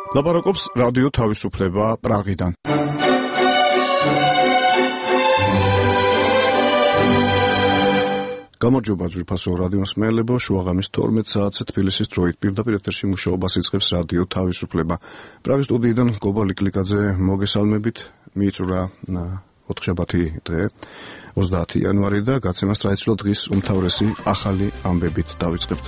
ლაპარაკობს რადიო თავისუფლება პრაღიდან. გამარჯობა ძვირფასო რადიო მსმენელებო, შუაღამის 12 საათზე თბილისის დროით პირდაპირ ეთერში მუშაობას იწყებს რადიო თავისუფლება. პრაღის სტუდიიდან გოგა ლიკლიკაძე მოგესალმებით. მიიწურა ოთხშაბათი დღე 30 იანვარი და გაცემას ტრადიციულად დღის უმთავრესი ახალი ამბებით დავიწყებთ.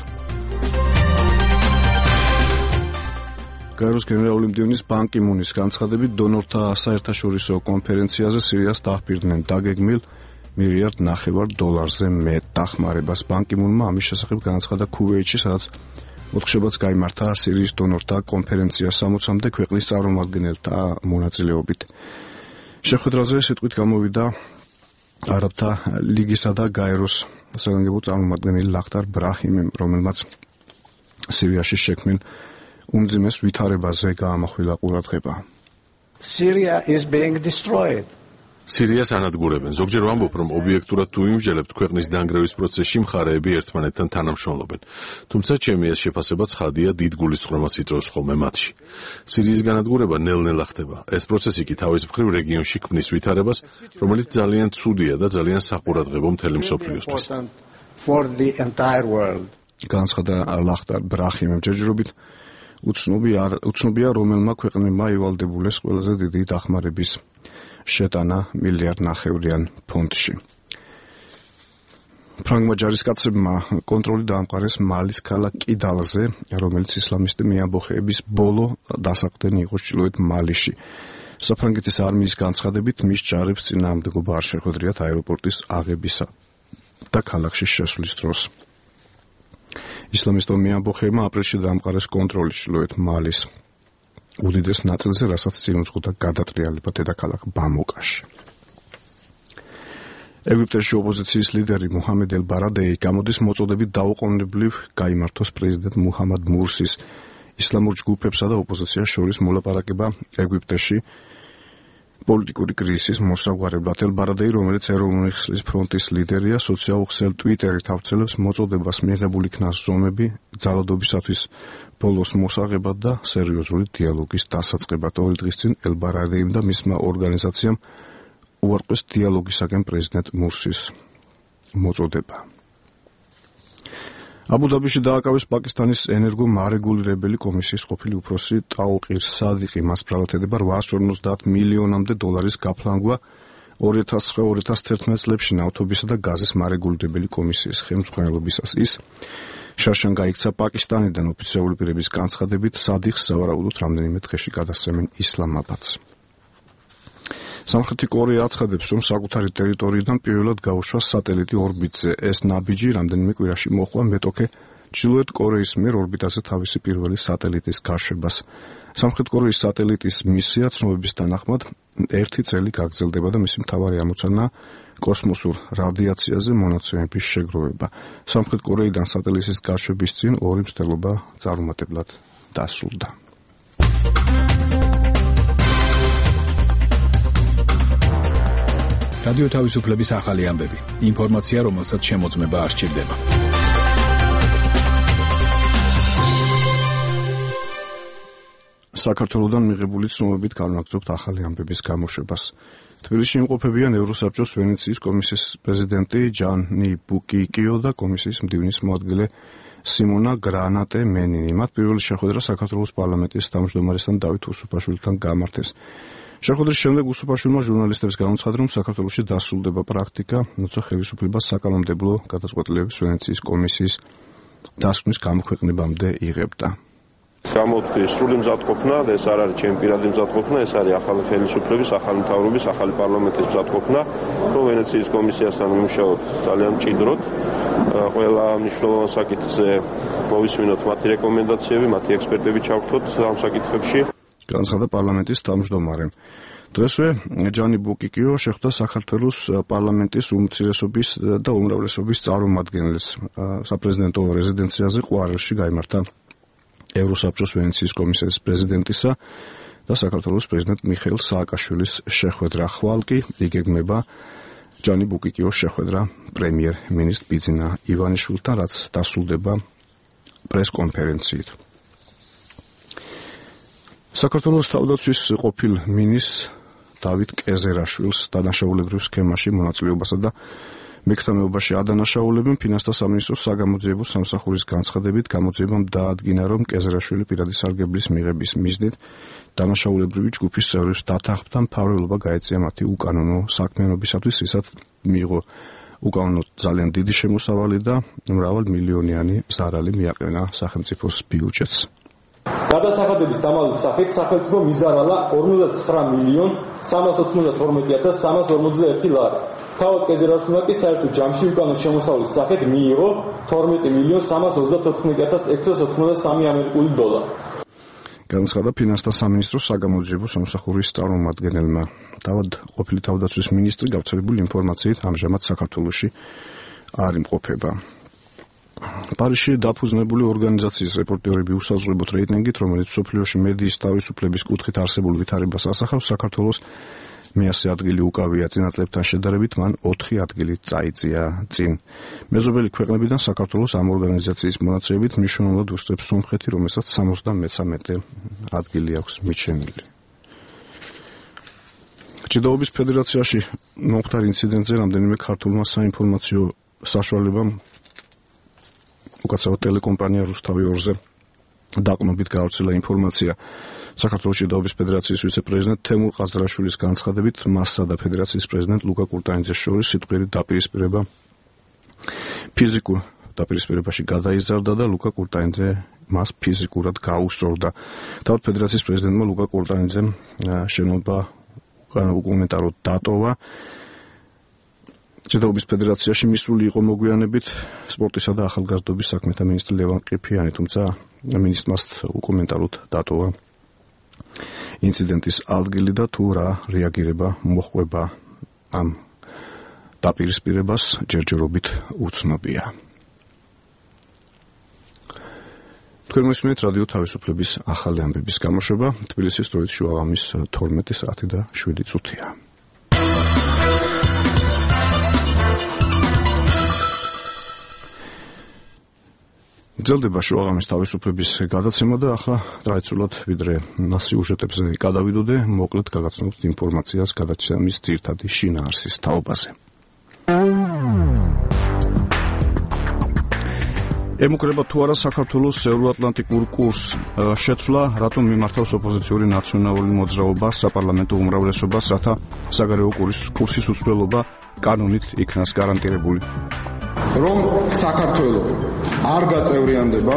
გაეროს გენერალური მდივნის ბან კი მუნის განცხადებით დონორთა საერთაშორისო კონფერენციაზე სირიას დაჰპირდნენ დაგეგმილ $1.5 მილიარდზე მეტ დახმარებას. ბან კი მუნმა ამის შესახებ განაცხადა ქუვეითში, სადაც ოთხშაბათს გაიმართა სირიის დონორთა კონფერენცია 60-მდე ქვეყნის წარმომადგენელთა მონაწილეობით. შეხვედრაზე სიტყვით გამოვიდა არაბთა ლიგისა და გაეროს საგანგებო წარმომადგენელი ლახტარ ბრაჰიმი, რომელმაც სირიაში შექმნილ უმძიმეს ვითარებაზე გაამახვილა ყურადღება. Syria is being destroyed. სირიას ანადგურებენ. ზოგჯერ ვამბობ, რომ ობიექტურად თუ იმსჯელებთ, ქვეყნის დანგრევის პროცესში მხარეები ერთმანეთთან თანამშრომლობენ. თუმცა ჩემი ეს შეფასება ცხადია, დიდ გულისწყრომას იწვევს ხოლმე მათში. სირიის განადგურება ნელ-ნელა ხდება. ეს პროცესი კი თავის მხრივ რეგიონში ქმნის ვითარებას, რომელიც ძალიან ცუდია და ძალიან საყურადღებო მთელი მსოფლიოსთვის. განცხადა ლახტარ ბრაჰიმი ჯერჯერობით უცნობია რომელმა ქვეყნებმა ივალდებულეს ყველაზე დიდი დახმარების შეტანა $1.5 მილიარდიან ფონდში. ფრანგმა ჯარისკაცებმა კონტროლი დაამყარეს მალის ქალაქ კიდალზე, რომელიც ისლამისტი მეამბოხეების ბოლო დასაყრდენი იყო ჩრდილოეთ მალიში. საფრანგეთის არმიის განცხადებით მის ჯარებს წინააღმდეგობა არ შეხვედრიათ აეროპორტის აღებისა და ქალაქში შესვლის დროს. ისლამისტო მეამბოხეებმა აპრილში დაამყარეს კონტროლი ჩრდილოეთ მალის უდიდეს ნაწილზე, რასაც წინ უძღოდა გადატრიალება დედაქალაქ ბამაკოში. ეგვიპტეში ოპოზიციის ლიდერი მუჰამედ ელ-ბარადეი გამოდის მოწოდებით დაუყოვნებლივ გაიმართოს პრეზიდენტ მუჰამად მურსის ისლამურ ჯგუფებსა და ოპოზიციას შორის მოლაპარაკება ეგვიპტეში პოლიტიკური კრიზისის მოსაგვარებლად. ელ-ბარადეი, რომელიც ეროვნული ხსლის ფრონტის ლიდერია, სოციალურ ქსელ ტვიტერით ავრცელებს მოწოდებას მიღებული იქნა ზომები ძალადობისათვის ბოლოს მოსაღებად და სერიოზული დიალოგის დასაწყებად. 2 დღის წინ ელ-ბარადეიმ და მისმა ორგანიზაციამ უარყვეს დიალოგისაკენ პრეზიდენტ მურსის მოწოდება. აბუ-დაბიში დააკავეს პაკისტანის ენერგომარეგულირებელი კომისიის ყოფილი უფროსი ტაუყირ სადიყი. მას ბრალათედება $850 მილიონამდე გაფლანგვა 2009-2011 წლებში ნავთობისა და გაზის მარეგულირებელი კომისიის ხელმძღვანელობისას. ის შარშან გაიქცა პაკისტანიდან. ოფიციალური პირების განცხადებით სადიხს სავარაუდოდ რამდენიმე დღეში გადასცემენ ისლამაბადს. სამხრეთი კორეა აცხადებს, რომ საკუთარი ტერიტორიიდან პირველად გაუშვა სატელიტი ორბიტზე. ეს ნაბიჯი რამდენიმე კვირაში მოჰყვა მეტოქე ჩრდილოეთ კორეის მიერ ორბიტაზე თავისი პირველი სატელიტის გაშვებას. სამხრეთ კორეის სატელიტის მისია ცნობების თანახმად 1 წელი გაგრძელდება და მისი მთავარი ამოცანა კოსმოსურ რადიაციაზე მონაცემების შეგროვება. სამხრეთ კორეიდან სატელიტის გაშვების წინ 2 მცდელობა წარუმატებლად დასრულდა. რადიო თავისუფლების ახალი ამბები. ინფორმაცია, რომელსაც შემოწმება არ სჭირდება. საქართველოდან მიღებული ცნობებით განვაგრძობთ ახალი ამბების გამოშვებას. თბილისში იმყოფებიან ევროსაბჭოს ვენეციის კომისიის პრეზიდენტი ჯანი ბუკიკიო და კომისიის მდივნის მოადგილე სიმონა გრანატე მენინი. მათ პირველი შეხვედრა საქართველოს პარლამენტის თავმჯდომარესთან დავით უსუფაშვილთან გამართეს. შეხვედრის შემდეგ უსუფაშვილმა ჟურნალისტებს განუცხადა, რომ საქართველოში დასრულდება პრაქტიკა, როცა ხელისუფლება საკანონმდებლო გადაწყვეტილების ვენეციის კომისიის დასკვნის გამოქვეყნებამდე იღებდა. გამოთქვი სრული მზადყოფნა და ეს არ არის ჩემი პირადი მზადყოფნა, ეს არის ახალი ხელისუფლების, ახალი მთავრობის, ახალი პარლამენტის მზადყოფნა, რომ ვენეციის კომისიასთან ვიმუშაოთ ძალიან მჭიდროდ, ყველა მნიშვნელოვან საკითხზე მოვისმინოთ მათი რეკომენდაციები, მათი ექსპერტები ჩავხდოთ ამ საკითხებში. განცხადა პარლამენტის თავმჯდომარემ. დღესვე ჯანი ბუკიკიო შეხვდა საქართველოს პარლამენტის უმცირესობის და უმრავლესობის წარმომადგენელს. საპრეზიდენტო რეზიდენციაზე ყვარელში გაიმართა ევროსაბჭოს ვენეციის კომისიის პრეზიდენტისა და საქართველოს პრეზიდენტ მიხეილ სააკაშვილის შეხვედრა. ხვალ კი იგეგმება ჯანი ბუკიკიოს შეხვედრა პრემიერ-მინისტრ ბიძინა ივანიშვილთან, რაც დასრულდება პრეს-კონფერენციით. საქართველოს თავდაცვის ყოფილ მინისტრ დავით კეზერაშვილს დანაშაულებრივ სქემაში მონაწილეობასა და მეკუთვნებაში ადანაშაულებენ ფინანსთა სამინისტროს საგამოძიებო სამსახურის განცხადებით გამოძიებამ დაადგინა, რომ კეზერაშვილი პირადი სარგებლის მიღების მიზნით დანაშაულებრივი ჯგუფის წევრებს დათანხმდა მფარველობა გაეწია მათი უკანონო საქმიანობისათვის, რისაც მიიღო უკანონო ძალიან დიდი შემოსავალი და მრავალმილიონიანი ზარალი მიაყენა სახელმწიფოს ბიუჯეტს. გადასახადების დამალვის სახით სახელმწიფო მიზარალა 59,392,341 ლარი. თავად კეზერაშვილმა კი საერთო ჯამში უკანონო შემოსავლის სახით მიიღო 12,334,693 ამერიკული დოლარი. განაცხადა ფინანსთა სამინისტროს საგამოძიებო სამსახურის წარმომადგენელმა. თავად ყოფილი თავდაცვის მინისტრი გავრცელებული ინფორმაციით ამჟამად საქართველოში არ იმყოფება. პარიზში დაფუძნებული ორგანიზაციის რეპორტერები უსაზღვრებოთ რეიტინგით, რომელიც მსოფლიოში მედიის თავისუფლების კუთხით არსებულ ვითარებას ასახავს, საქართველოს მე-100 ადგილი უკავია, წინა წლებთან შედარებით მან 4 ადგილი წაიწია წინ. მეზობელი ქვეყნებიდან საქართველოს ამ ორგანიზაციის მონაცემებით მნიშვნელოვნად უსწრებს სომხეთი, რომელსაც 73 ადგილი აქვს მიჩენილი. ჭიდაობის ფედერაციაში მომხდარ ინციდენტზე რამდენიმე ქართულმა საინფორმაციო საშუალებამ უკაცრავად ტელეკომპანია რუსთავი 2-ზე დაყრდნობით გავრცელა ინფორმაცია. საქართველოს ჭიდაობის ფედერაციის ვიცე-პრეზიდენტ თემურ ყაზდრაშვილის განცხადებით, მასსა და ფედერაციის პრეზიდენტ ლუკა კურტანიძეს შორის სიტყვიერი დაპირისპირება ფიზიკურ დაპირისპირებაში გადაიზარდა და ლუკა კურტანიძე მას ფიზიკურად გაუსწორდა. თავად ფედერაციის პრეზიდენტმა ლუკა კურტანიძემ შენობა უკანონოდ დატოვა. ჭიდაობის ფედერაციაში მისული იყო მოგვიანებით სპორტისა და ახალგაზრდობის საქმეთა მინისტრი ლევან ყიფიანი, თუმცა მინისტრმა უკომენტაროდ დატოვა ინციდენტის ადგილი და თუ რა რეაგირება მოჰყვება ამ დაპირისპირებას ჯერჯერობით უცნობია. თქვენ მოსმენთ რადიო თავისუფლების ახალი ამბების გამოშვება. თბილისის დროით შუაღამის 12 საათი და 7 წუთია. გრძელდება შუაღამის თავისუფლების გადაცემა და ახლა ტრადიციულად ვიდრე სიუჟეტებზე გადავიდოდე, მოკლედ გაგაცნობთ ინფორმაციას გადაცემის ძირითადი შინაარსის თაობაზე. ემუქრება თუ არა საქართველოს ევროატლანტიკურ კურსს შეცვლა, რატომ მიმართავს ოპოზიციური ნაციონალური მოძრაობა საპარლამენტო უმრავლესობას, რათა საგარეო კურსის უცვლელობა კანონით იქნას გარანტირებული. რომ საქართველო არ გაწევრიანდება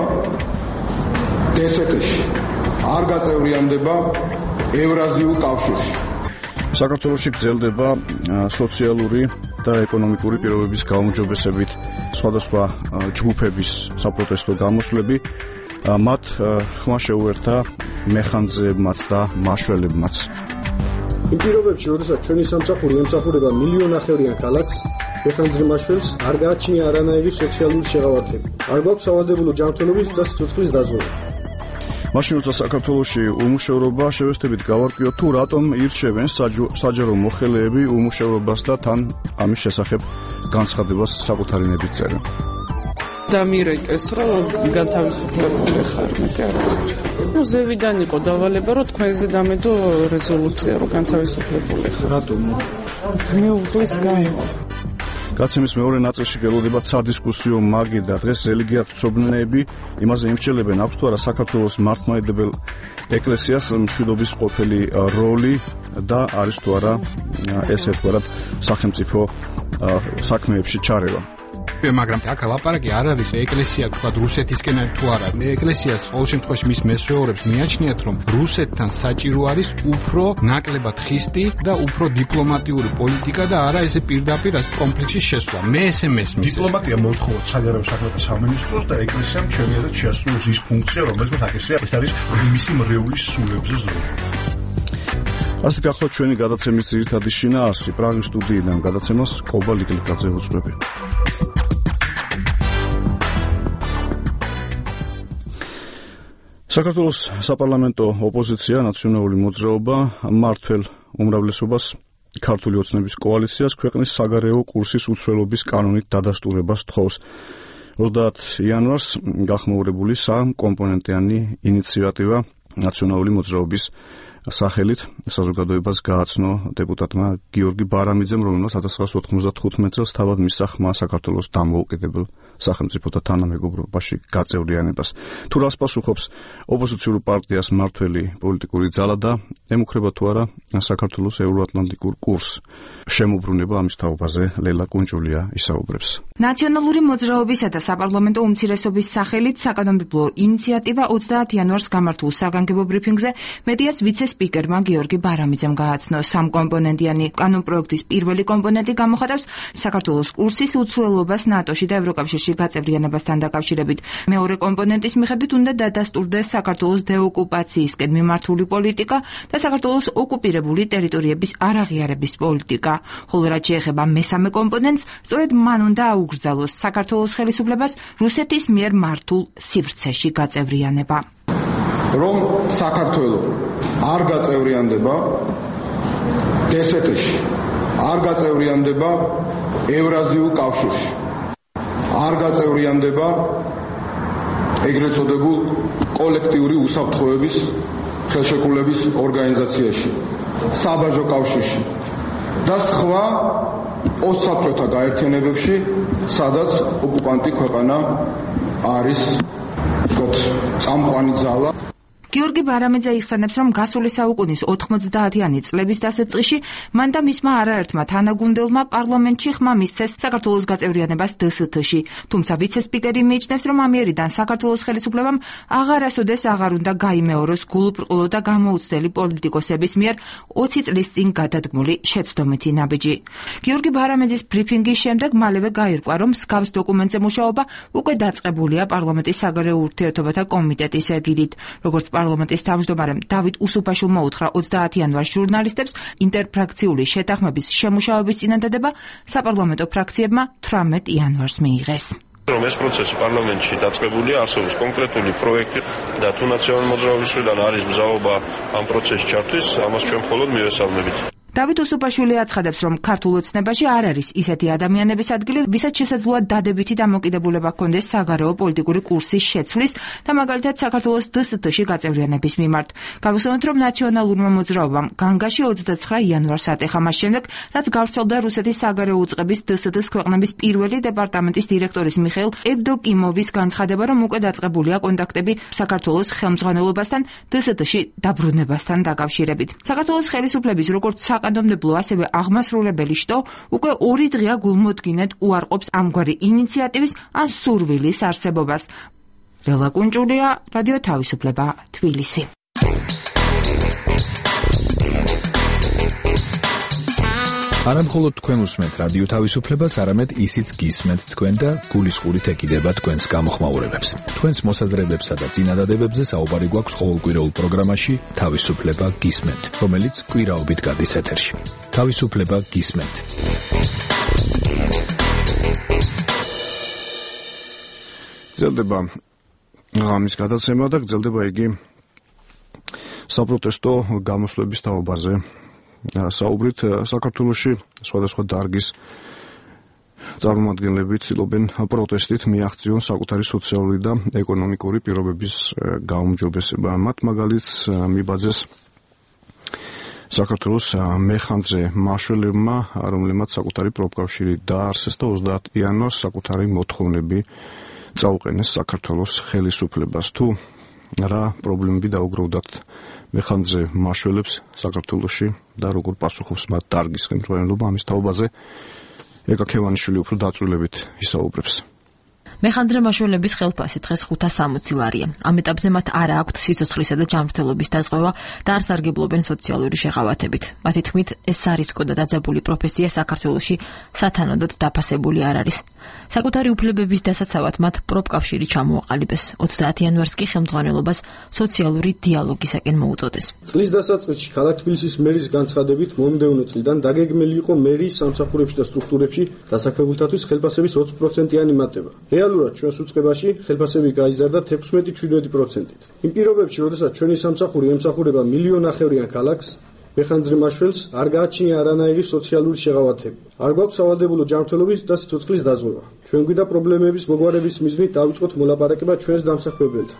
DST-ში, არ გაწევრიანდება ევრაზიულ კავშირში. საქართველოში გრძელდება სოციალური და ეკონომიკური პირობების გაუმჯობესებით სხვადასხვა ჯგუფების საპროტესტო გამოსვლები, მათ ხმა შეუერთა მეხანძეებმაც და მაშველებმაც. იმ პირობებში, როდესაც ჩვენი სამსახური ემსახურება მილიონნახევრიან ქალაქს, მეხანძრე მაშველს არ გააჩნია არანაირი სოციალური შეღავათები. არ გვაქვს სავალდებულო ჯანმრთელობის და სიცოცხლის დაზღვევა. მაშინ როცა საქართველოში უმუშევრობა შევესწრებით გავარკვიოთ თუ რატომ ირჩევენ საჯარო მოხელეები უმუშევრობას და თან ამის შესახებ განცხადებას საკუთარი ნებით წერენ. დამირეკეს რომ გათავისუფლებული ხარ, ზევიდან იყო დავალება რომ თქვენზე დამედო რეზოლუცია რომ გათავისუფლებული ხარ. რატომ? მეუღლის გამო. გაცემის მეორე ნაწილში გელოდება სადისკუსიო მაგი და დღეს რელიგიათმცოდნეები იმაზე იმსჯელებენ, აქვს თუ არა საქართველოს მართლმადიდებელ ეკლესიას მშვიდობის ყოფილი როლი და არის თუ არა ეს ერთგვარად სახელმწიფო საქმეებში ჩარევა. მაგრამ აქ ლაპარაკი არ არის ეკლესია თქვა რუსეთისკენ თუ არა. ეკლესიას ყოველ შემთხვევაში მის მესვეორებს მიაჩნიათ რომ რუსეთთან საჭირო არის უფრო ნაკლებად ხისტი და უფრო დიპლომატიური პოლიტიკა და არა ესე პირდაპირ ეს კონფლიქტში შესვლა. მე ესე მესმის. დიპლომატია მოთხოვა საგარეო საქმეთა სამინისტროს და ეკლესიამ ჩემიადად შეასრულოს ის ფუნქცია, რომელიც აკისრია, ეს არის მისი მრეულის სულებზე ზრუნვა. ასე გახლავთ ჩვენი გადაცემის ძირითადი შინაარსი. პრაღის სტუდიიდან გადაცემას კობა ლიკლიკვაძე უძღვები. საქართველოს საპარლამენტო ოპოზიცია, ნაციონალური მოძრაობა, მმართველ უმრავლესობას, ქართული ოცნების კოალიციას ქვეყნის საგარეო კურსის უცვლელობის კანონით დადასტურებას თხოვს. 30 იანვარს გახმოურებული 3 კომპონენტიანი ინიციატივა ნაციონალური მოძრაობის სახელით საზოგადოებას გააცნო დეპუტატმა გიორგი ბარამიძემ, რომელმაც 1995 წელს თავად მისცა ხმა საქართველოს დამოუკიდებელ სახელმწიფოთა თანამეგობრობაში გაწევრიანებას. თუ რას პასუხობს ოპოზიციურ პარტიას მმართველი პოლიტიკური ძალა და ემუქრება თუ არა საქართველოს ევროატლანტიკურ კურსს? შემოbrunება ამის თაობაზე ლელა კუნჭულია ისაუბრებს. ნაციონალური მოძრაობისა და საპარლამენტო უმცირესობის სახელით საკანონმდებლო ინიციატივა 30 იანვარს გამართულ საგანგებო ბრიფინგზე მედიას ვიცე-სპიკერმა გიორგი ბარამიძემ გააცნო. სამკომპონენტიანი კანონპროექტის პირველი კომპონენტი გამოხატავს საქართველოს კურსის უცვლელობას ნატოში და ევროკავშირში გაწევრიანებასთან დაკავშირებით. მეორე კომპონენტის მიხედვით უნდა დადასტურდეს საქართველოს დეოკუპაციისკენ მიმართული პოლიტიკა და საქართველოს ოკუპირებული ტერიტორიების არაღიარების პოლიტიკა. ხოლო რაც შეეხება მესამე კომპონენტს, სწორედ მან უნდა აუგრძალოს საქართველოს ხელისუფლებას რუსეთის მიერ მართულ სივრცეში გაწევრიანება. რომ საქართველო არ გაწევრიანდება DST-ში, არ გაწევრიანდება ევრაზიულ კავშირში, არ გაწევრიანდება ეგრეთ წოდებულ კოლექტიური უსაფრთხოების ხელშეკრულების ორგანიზაციაში, საბაჟო კავშირში და სხვა ოსაბჭოთა გაერთიანებებში, სადაც ოკუპანტი ქვეყანა არის, ვთქვათ, წამყვანი ძალა. გიორგი ბარამიძე იხსენებს, რომ გასული საუკუნის 90-იანი წლების დასაწყისში მან და მისმა არაერთმა თანაგუნდელმა პარლამენტში ხმა მისცეს საქართველოს გაწევრიანებას DST-ში. თუმცა ვიცე-სპიკერი მიიჩნევს, რომ ამიერიდან საქართველოს ხელისუფლებამ აღარასოდეს აღარ უნდა გაიმეოროს გულუბრყვილო და გამოუცდელი პოლიტიკოსების მიერ 20 წლის წინ გადადგმული შეცდომითი ნაბიჯი. გიორგი ბარამიძის ბრიფინგის შემდეგ მალევე გაირკვა, რომ მსგავს დოკუმენტზე მუშაობა უკვე დაწყებულია პარლამენტის საგარეო ურთიერთობათა კომიტეტის ეგიდით. როგორც პარლამენტის თავმჯდომარემ დავით უსუფაშვილმა უთხრა 30 იანვარს ჟურნალისტებს, ინტერფრაქციული შეთანხმების შემუშავების წინადადება საპარლამენტო ფრაქციებმა 18 იანვარს მიიღეს. რომ ეს პროცესი პარლამენტში დაწყებულია, არსებობს კონკრეტული პროექტი და თუ ნაციონალური მოძრაობისგან არის მზაობა ამ პროცესში ჩართვის, ამას ჩვენ მხოლოდ მივესალმებით. დავით უსუფაშვილი აცხადებს, რომ ქართულ ოცნებაში არ არის ისეთი ადამიანების ადგილი, ვისაც შესაძლოა დადებითი დამოკიდებულება ჰქონდეს საგარეო პოლიტიკური კურსის შეცვლის და მაგალითად საქართველოს DST-ში გაწევრიანების მიმართ. გავუსვენოთ, რომ ნაციონალურმა მოძრაობამ განგაში 29 იანვარს ატეხა მას შემდეგ, რაც გავრცელდა რუსეთის საგარეო უწყების DST-ს ქვეყნების პირველი დეპარტამენტის დირექტორის მიხეილ ევდოკიმოვის განცხადება, რომ უკვე დაწყებულია კონტაქტები საქართველოს ხელმძღვანელობასთან DST-ში დაბრუნებასთან დაკავშირებით. საქართველოს ხელისუფლების როგორც საკანონმდებლო, ასევე აღმასრულებელი შტო უკვე 2 დღეა გულმოდგინედ უარყოფს ამგვარი ინიციატივის ან სურვილის არსებობას. ლელა კუნჭულია, რადიო თავისუფლება, თბილისი. არამხოლოდ თქვენ უსმენთ რადიო თავისუფლებას, არამედ ისიც გისმენთ თქვენ და გულისყურით ეკიდება თქვენს გამოხმაურებებს. თქვენს მოსაზრებებსა და წინადადებებზე საუბარი გვაქვს ყოველკვირეულ პროგრამაში თავისუფლება გისმენთ, რომელიც კვირაობით გადის ეთერში. თავისუფლება გისმენთ. გრძელდება ამის გადაცემა და გრძელდება იგი საპროტესტო გამოსვლების თაობაზე. საუბრით საქართველოში სხვადასხვა დარგის წარმომადგენლები ცდილობენ პროტესტით მიაღწიონ საკუთარი სოციალური და ეკონომიკური პირობების გაუმჯობესება. მათ მაგალითს მიბაძეს საქართველოს მეხანძრე მაშველებმა, რომლებმაც საკუთარი პროფკავშირი დაარსეს და 30 იანვარს საკუთარი მოთხოვნები წაუყენეს საქართველოს ხელისუფლებას. თუ რა პრობლემები დაუგროვდათ მეხანძრე მაშველებს საქართველოში და როგორ პასუხობს მათ დარგის ხელმძღვანელობა, ამის თაობაზე ეკა ქევანიშვილი უფრო დაწვრილებით ისაუბრებს. მეხანძრე მაშველების ხელფასი დღეს 560 ლარია. ამ ეტაპზე მათ არ აქვთ სიცოცხლისა და ჯანმრთელობის დაზღვევა და არ სარგებლობენ სოციალური შეღავათებით. მათი თქმით, ეს სარისკო და დაძაბული პროფესია საქართველოში სათანადოდ დაფასებული არ არის. საკუთარი უფლებების დასაცავად მათ პროფკავშირი ჩამოაყალიბეს. 30 იანვარს კი ხელმძღვანელობას სოციალური დიალოგისაკენ მოუწოდეს. წლის დასაწყისში ქალაქ თბილისის მერის განცხადებით მომდევნო წლიდან დაგეგმილი იყო მერის სამსახურებში და სტრუქტურებში დასაქმებულთათვის ხელფასების 20%-იანი მატება. რეალურად ჩვენს უწყებაში ხელფასები გაიზარდა 16-17%-ით. იმ პირობებში, როდესაც ჩვენი სამსახური ემსახურება 1,5 მილიონიან ქალაქს, მეხანძრე მაშველს არ გააჩნია არანაირი სოციალური შეღავათება. არ გვაქვს სავალდებულო ჯანმრთელობის და სიცოცხლის დაზღვევა. ჩვენ გვინდა პრობლემების მოგვარების მიზნით დავიწყოთ მოლაპარაკება ჩვენს დამსახურებელთან.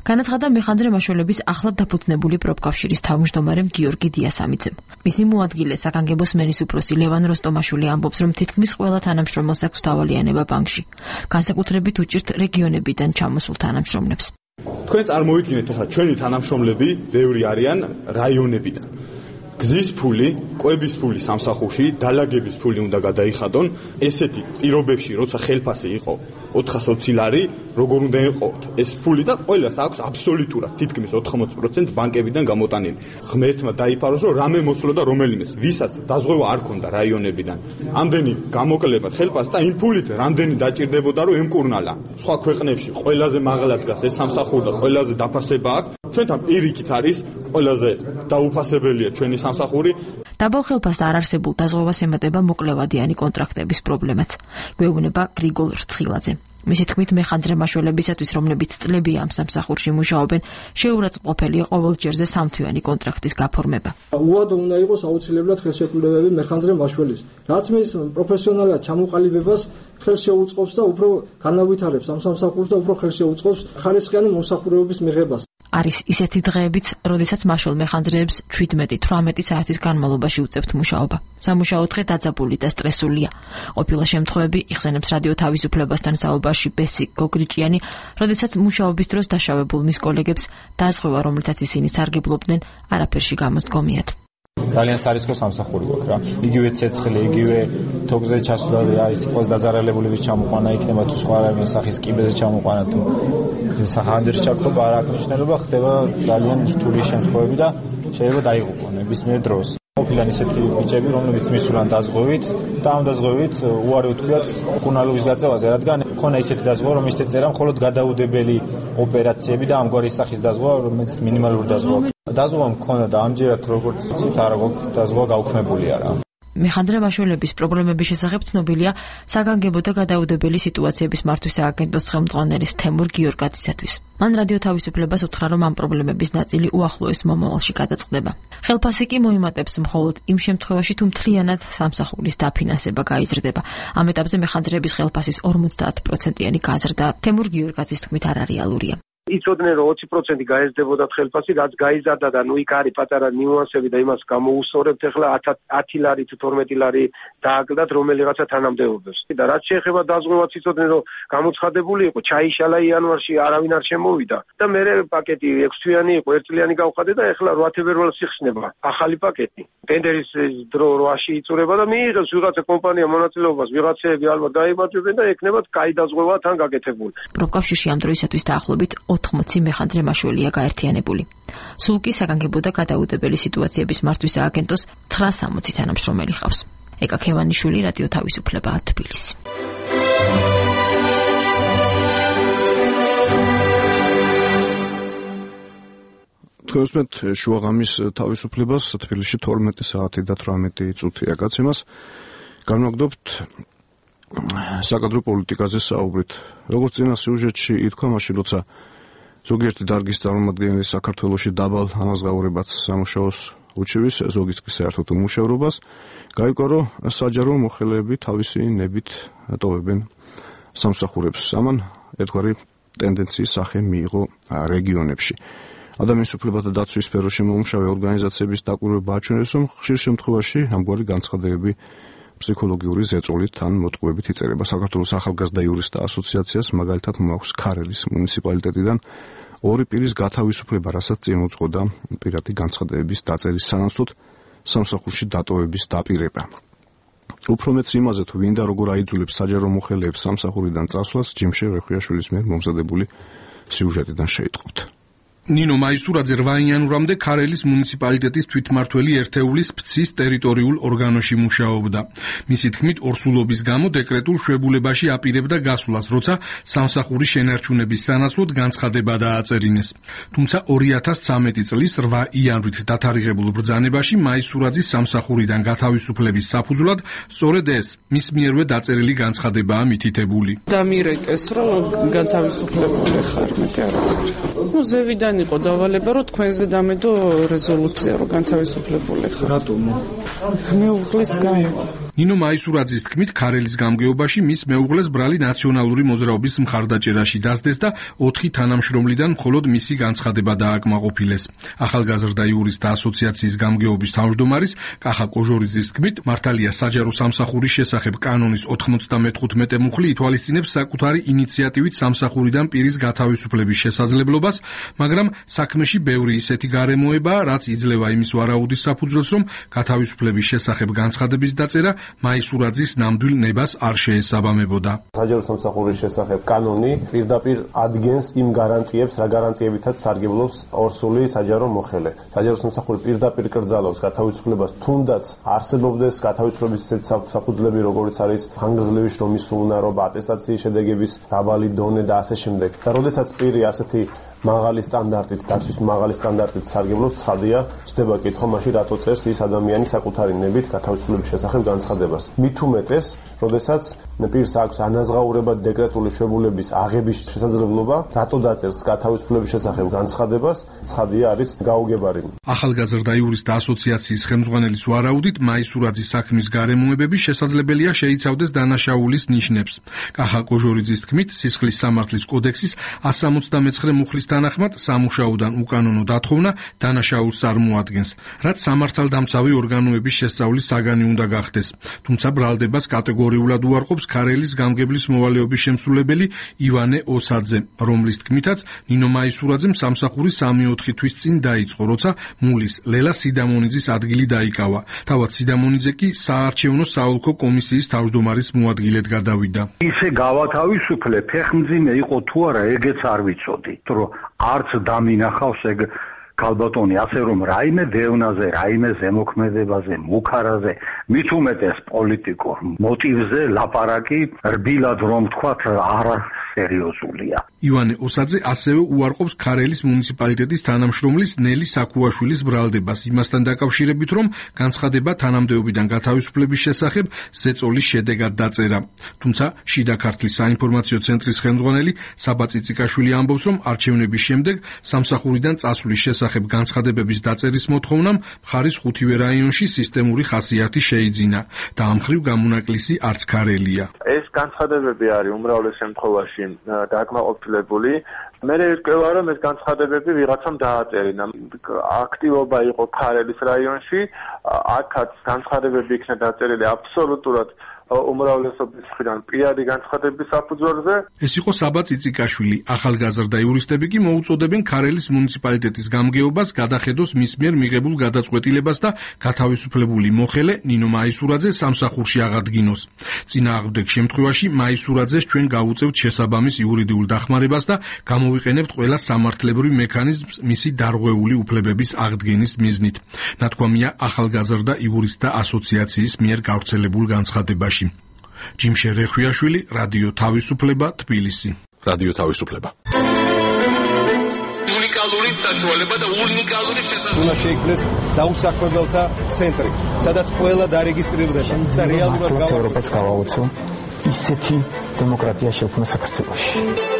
განაცხადა მეხანძრე მაშველების ახლად დაფუძნებული პროფკავშირის თავმჯდომარემ გიორგი დიასამიძემ. მისი მოადგილე საგანგებოს მერის უფროსი ლევან როსტომაშვილი ამბობს, რომ თითქმის ყველა თანამშრომელს აქვს დავალიანება ბანკში. განსაკუთრებით უჭირთ რეგიონებიდან ჩამოსულ თანამშრომლებს. თქვენ წარმოიდგინეთ, ახლა ჩვენი თანამშრომლები ბევრი არიან რაიონებიდან. გზის ფული, კვების ფული სამსახურში, დალაგების ფული უნდა გადაიხადონ. ესეთი პირობებში, როცა ხელფასი იყო 420 ლარი, როგორ უნდა ეყოთ ეს ფული და ყველას აქვს აბსოლუტურად თითქმის 80% ბანკებიდან გამოტანილი. ღმერთმა დაიფაროს, რომ რამე მოსულა და რომელიმეს, ვისაც დაზღვევა არ ქონდა რაიონებიდან. ამდენი გამოკლება ხელფასს და იმ ფულით რამდენი დაჭირდებოდა, რომ ემკურნალა. სხვა ქვეყნებში ყველაზე მაღლა დგას ეს სამსახური და ყველაზე დაფასება აქვს. ჩვენთან პირიქით არის ყველაზე დაუფასებელია ჩვენი სამსახური. დაბალ ხელფასთან არ არსებულ დაზღვევას ემატება მოკლევადიანი კონტრაქტების პრობლემაც. გვეუბნება გრიგოლ რცხილაძე. მისი თქმით, მეხანძრე მაშველებისათვის, რომლებიც წლებია ამ სამსახურში მუშაობენ, შეურაცხმყოფელია ყოველ ჯერზე 3 თვიანი კონტრაქტის გაფორმება. უადო უნდა იყოს აუცილებლად ხელშეკრულებები მეხანძრე მაშველის, რაც მის პროფესიონალად ჩამოყალიბებას ხელს შეუწყობს და უფრო განავითარებს ამ სამსახურს და უფრო ხელს შეუწყობს ხარისხიანი მომსახურებების მიღებას. არის ისეთი დღეებიც, როდესაც მაშვალ მეხანძრეებს 17-18 საათის განმავლობაში უწევთ მუშაობა. სამუშაო დღე დაძაბული და სტრესულია. ყოფილა შემთხვევები იხსენებს რადიო თავისუფლებასთან საუბარში ბესი გოგრიჭიანი, როდესაც მუშაობის დროს დაშავებულ მის კოლეგებს დაზღვევა, რომელთაც ისინი სარგებლობდნენ, არაფერში გამოსდგომიათ. ძალიან სარისკო სამსახური გვაქვს რა. იგივე ცეცხლი, იგივე თოკზე ჩასვლა, აი სიტყვის დაზარალებულების ჩამოყვანა იქნება თუ სხვა რამე სახის კიბეზე ჩამოყვანა თუ სახანდერში ჩაქრობა არ აქვს მნიშვნელობა, ხდება ძალიან რთული შემთხვევები და შეიძლება დაიღუპონ ნებისმიერ დროს. ყოფილან ისეთი ბიჭები, რომლებიც მისულან დაზღვევით და ამ დაზღვევით უარი უთქვიათ კუნალობის გაწევაზე, რადგან ქონა ისეთი დაზღვევა, რომ ისეთ წერა მხოლოდ გადაუდებელი ოპერაციები და ამგვარი სახის დაზღვევა, რომელიც მინიმალური დაზღვევა. დაზღვა მქონდა და ამჯერად როგორც ვთქვით, არა გვაქვს დაზღვა გაუქმებული არა. მეხანძრე მაშველების პრობლემების შესახებ ცნობილია საგანგებო და გადაუდებელი სიტუაციების მართვის სააგენტოს ხელმძღვანელის თემურ გიორგაძისათვის. მან რადიო თავისუფლებას უთხრა, რომ ამ პრობლემების ნაწილი უახლოეს მომავალში გადაწყდება. ხელფასი კი მოიმატებს მხოლოდ იმ შემთხვევაში, თუ მთლიანად სამსახურის დაფინანსება გაიზრდება. ამ ეტაპზე მეხანძრეების ხელფასის 50%-იანი გაზრდა თემურ გიორგაძის თქმით არ რეალურია. იცოდნენ რომ 20% გაეზრდებოდა ხელფასი, რაც გაიზარდა და ნუ იქ არის პატარა ნიუანსები და იმას გამოუსწორებთ, ახლა 10 ლარი თუ 12 ლარი დააკლდათ რომელიღაცა თანამდებობებს. და რაც შეეხება დაზღვევას, იცოდნენ რომ გამოცხადებული იყო, ჩაიშალა იანვარში არავინ არ შემოვიდა და მე პაკეტი 6 თვიანი იყო, 1 წლიანი გავხადე და ახლა 8 თებერვალს იხსნება ახალი პაკეტი. ტენდერის დრო 8-ში იწურება და მიიღებს ვიღაცა კომპანია მონაწილეობას, ვიღაცები ალბათ დაიბაჭებენ და ეკნებათ კაი დაზღვევა თან გაკეთებული. პროფკავშირში ამ დროისათვის დაახლოებით 80 მეხანძრე მაშველია გაერთიანებული. სულ კი საგანგებო და გადაუდებელი სიტუაციების მართვის სააგენტოს 960 თანამშრომელი ხავს. ეკა ქევანიშვილი, რადიო თავისუფლება, თბილისი. თქვენსმეთ შუაღამის თავისუფლებას თბილისში 12 საათი და 18 წუთია გაცემას. განვაგდობთ საკადრო პოლიტიკაზე საუბრით. როგორც წინა სიუჟეტში ითქვა, მაშინ როცა ზოგიერთი დარგის წარმომადგენელი საქართველოში დაბალ ანაზღაურებაც სამუშაოს უჩივის, ზოგიც კი საერთოდ უმუშევრობას, გაიგო, რომ საჯარო მოხელეები თავისი ნებით ტოვებენ სამსახურებს. ამან ერთგვარი ტენდენციის სახე მიიღო რეგიონებში. ადამიანის უფლებათა დაცვის სფეროში მომუშავე ორგანიზაციების დაკვირვება აჩვენებს, რომ ხშირ შემთხვევაში ამგვარი განცხადებები ფსიქოლოგიური ზეწოლით ან მოტყუებით იწერება. საქართველოს ახალგაზრდა იურისტთა ასოციაციას მაგალითად მოაქვს ქარელის მუნიციპალიტეტიდან 2 პირის გათავისუფლება, რასაც წინ უძღოდა პირადი განცხადებების დაწერის სანაცვლოდ სამსახურში დატოვების დაპირება. უფრო მეც იმაზე, თუ ვინ და როგორ აიძულებს საჯარო მოხელეებს სამსახურიდან წასვლას, ჯიმშე რეხუიაშვილის მიერ მომზადებული სიუჟეტიდან შეიტყობთ. ნინო მაისურაძე 8 იანვრამდე ქარელის მუნიციპალიტეტის თვითმმართველი ერთეულის ფცის ტერიტორიულ ორგანოში მუშაობდა. მისი თქმით, ორსულობის გამო დეკრეტულ შვებულებაში აპირებდა გასვლას, როცა სამსახურის შენარჩუნების სანაცვლოდ განცხადება დააწერინეს. თუმცა 2013 წლის 8 იანვრით დათარიღებულ ბრძანებაში მაისურაძის სამსახურიდან გათავისუფლების საფუძვლად სწორედ ეს მის მიერვე დაწერილი განცხადებაა მითითებული. დამირეკეს, რომ გათავისუფლებული ხარ, მეტი არაფერი. ზევიდან იყო დავალება, რომ თქვენზე დამედო რეზოლუცია, რომ განთავისუფლებული ხარ. რატომ? მეუღლის გამო. ნინო მაისურაძის თქმით, ქარელის გამგეობაში მის მეუღლეს ბრალი ნაციონალური მოძრაობის მხარდაჭერაში დასდეს და 4 თანამშრომლიდან მხოლოდ მისი განცხადება დააკმაყოფილეს. ახალგაზრდა იურისტთა ასოციაციის გამგეობის თავმჯდომარის კახა კოჟორიძის თქმით, მართალია საჯარო სამსახურის შესახებ კანონის 95 მუხლი ითვალისწინებს საკუთარი ინიციატივით სამსახურიდან პირის გათავისუფლების შესაძლებლობას, მაგრამ საქმეში ბევრი ისეთი გარემოებაა, რაც იძლევა იმის ვარაუდის საფუძველს, რომ გათავისუფლების შესახებ განცხადების დაწერა მაისურაძის ნამდვილ ნებას არ შეესაბამებოდა. საჯარო სამსახურის შესახებ კანონი პირდაპირ ადგენს იმ გარანტიებს, რა გარანტიებითაც სარგებლობს ორსული საჯარო მოხელე. საჯარო სამსახური პირდაპირ კრძალავს გათავისუფლებას, თუნდაც არსებობდეს გათავისუფლების ისეთი საფუძვლები, როგორც არის ხანგრძლივი შრომის უუნარობა, ატესტაციის შედეგების დაბალი დონე და ასე შემდეგ. და როდესაც პირი ასეთი მაღალი სტანდარტით, დაცვის მაღალი სტანდარტით სარგებლობს, ცხადია, ჩდება კითხვა მაშინ რატო წერს ის ადამიანი საკუთარი ნებით გათავისუფლების შესახებ განცხადებას. მით უმეტეს, როდესაც პირს აქვს ანაზღაურებად დეკრეტული შვებულების აღების შესაძლებლობა, რატო დაწერს გათავისუფლების შესახებ განცხადებას, ცხადია არის გაუგებარი. ახალგაზრდა იურისტთა ასოციაციის ხელმძღვანელის ვარაუდით, მაისურაძის საქმის გარემოებები შესაძლებელია შეიცავდეს დანაშაულის ნიშნებს. კახა კოჟორიძის თქმით, სისხლის სამართლის კოდექსის 169 მუხლის თანახმად სამუშაოდან უკანონო დათხოვნა დანაშაულს წარმოადგენს, რაც სამართალდამცავი ორგანოების შესწავლის საგანი უნდა გახდეს. თუმცა ბრალდებას კატეგორიულად უარყოფს ქარელის გამგებლის მოვალეობის შემსრულებელი ივანე ოსაძე, რომლის თქმითაც ნინო მაისურაძემ სამსახური 3-4 თვის წინ დაიწყო, როცა მულის ლელა სიდამონიძის ადგილი დაიკავა. თავად სიდამონიძე კი საარჩევნო საოლქო კომისიის თავმჯდომარის მოადგილედ გადავიდა. ისე გავათავისუფლე, ფეხმძიმე იყო თუ არა, ეგეც არ ვიცოდი, რომ არც დამინახავს ეგ ქალბატონი, ასე რომ რაიმე დევნაზე, რაიმე ზემოქმედებაზე, მუქარაზე, მით უმეტეს პოლიტიკურ მოტივზე ლაპარაკი რბილად რომ თქვათ არ სერიოზულია. ივანე ოსაძე ასევე უარყოფს ქარელის მუნიციპალიტეტის თანამშრომლის ნელი საკუაშვილის ბრალდებას იმასთან დაკავშირებით, რომ განცხადება თანამდებობიდან გათავისუფლების შესახებ ზეწოლის შედეგად დაწერა. თუმცა შიდა ქართლის საინფორმაციო ცენტრის ხელმძღვანელი საბა წიწიკაშვილი ამბობს, რომ არჩევნების შემდეგ სამსახურიდან წასვლის შესახებ განცხადებების დაწერის მოთხოვნამ მხარის ხუთივე რაიონში სისტემური ხასიათი შეიძინა და ამ მხრივ გამონაკლისი არც ქარელია. ეს განცხადებები არის უმრავლეს შემთხვევაში დაკმაყოფილებული. მე ვიტყვი რომ ეს განცხადებები ვიღაცამ დააწერინა. აქტივობა იყო ქარელის რაიონში, აქაც განცხადებები იქნა დაწერილი აბსოლუტურად უმრავლესობის მხრიდან პირადი განცხადების საფუძველზე. ეს იყო საბა წიწიკაშვილი. ახალგაზრდა იურისტები კი მოუწოდებენ ქარელის მუნიციპალიტეტის გამგეობას გადახედოს მის მიერ მიღებულ გადაწყვეტილებას და გათავისუფლებული მოხელე ნინო მაისურაძე სამსახურში აღადგინოს. წინააღმდეგ შემთხვევაში მაისურაძეს ჩვენ გავუწევთ შესაბამის იურიდიულ დახმარებას და გამოვიყენებთ ყველა სამართლებრივ მექანიზმს მისი დარღვეული უფლებების აღდგენის მიზნით. ნათქვამია ახალგაზრდა იურისტთა ასოციაციის მიერ გავრცელებულ განცხადებაში. ჯიმშე რეხვიაშვილი, რადიო თავისუფლება, თბილისი. რადიო თავისუფლება. უნიკალური საშუალება და უნიკალური შესაძლებლობა. უნდა შეიქმნეს დაუსაქმებელთა ცენტრი, სადაც ყველა დარეგისტრირდება და რეალურად ევროპას გავაუწევ ისეთი დემოკრატია შექმნა საქართველოში.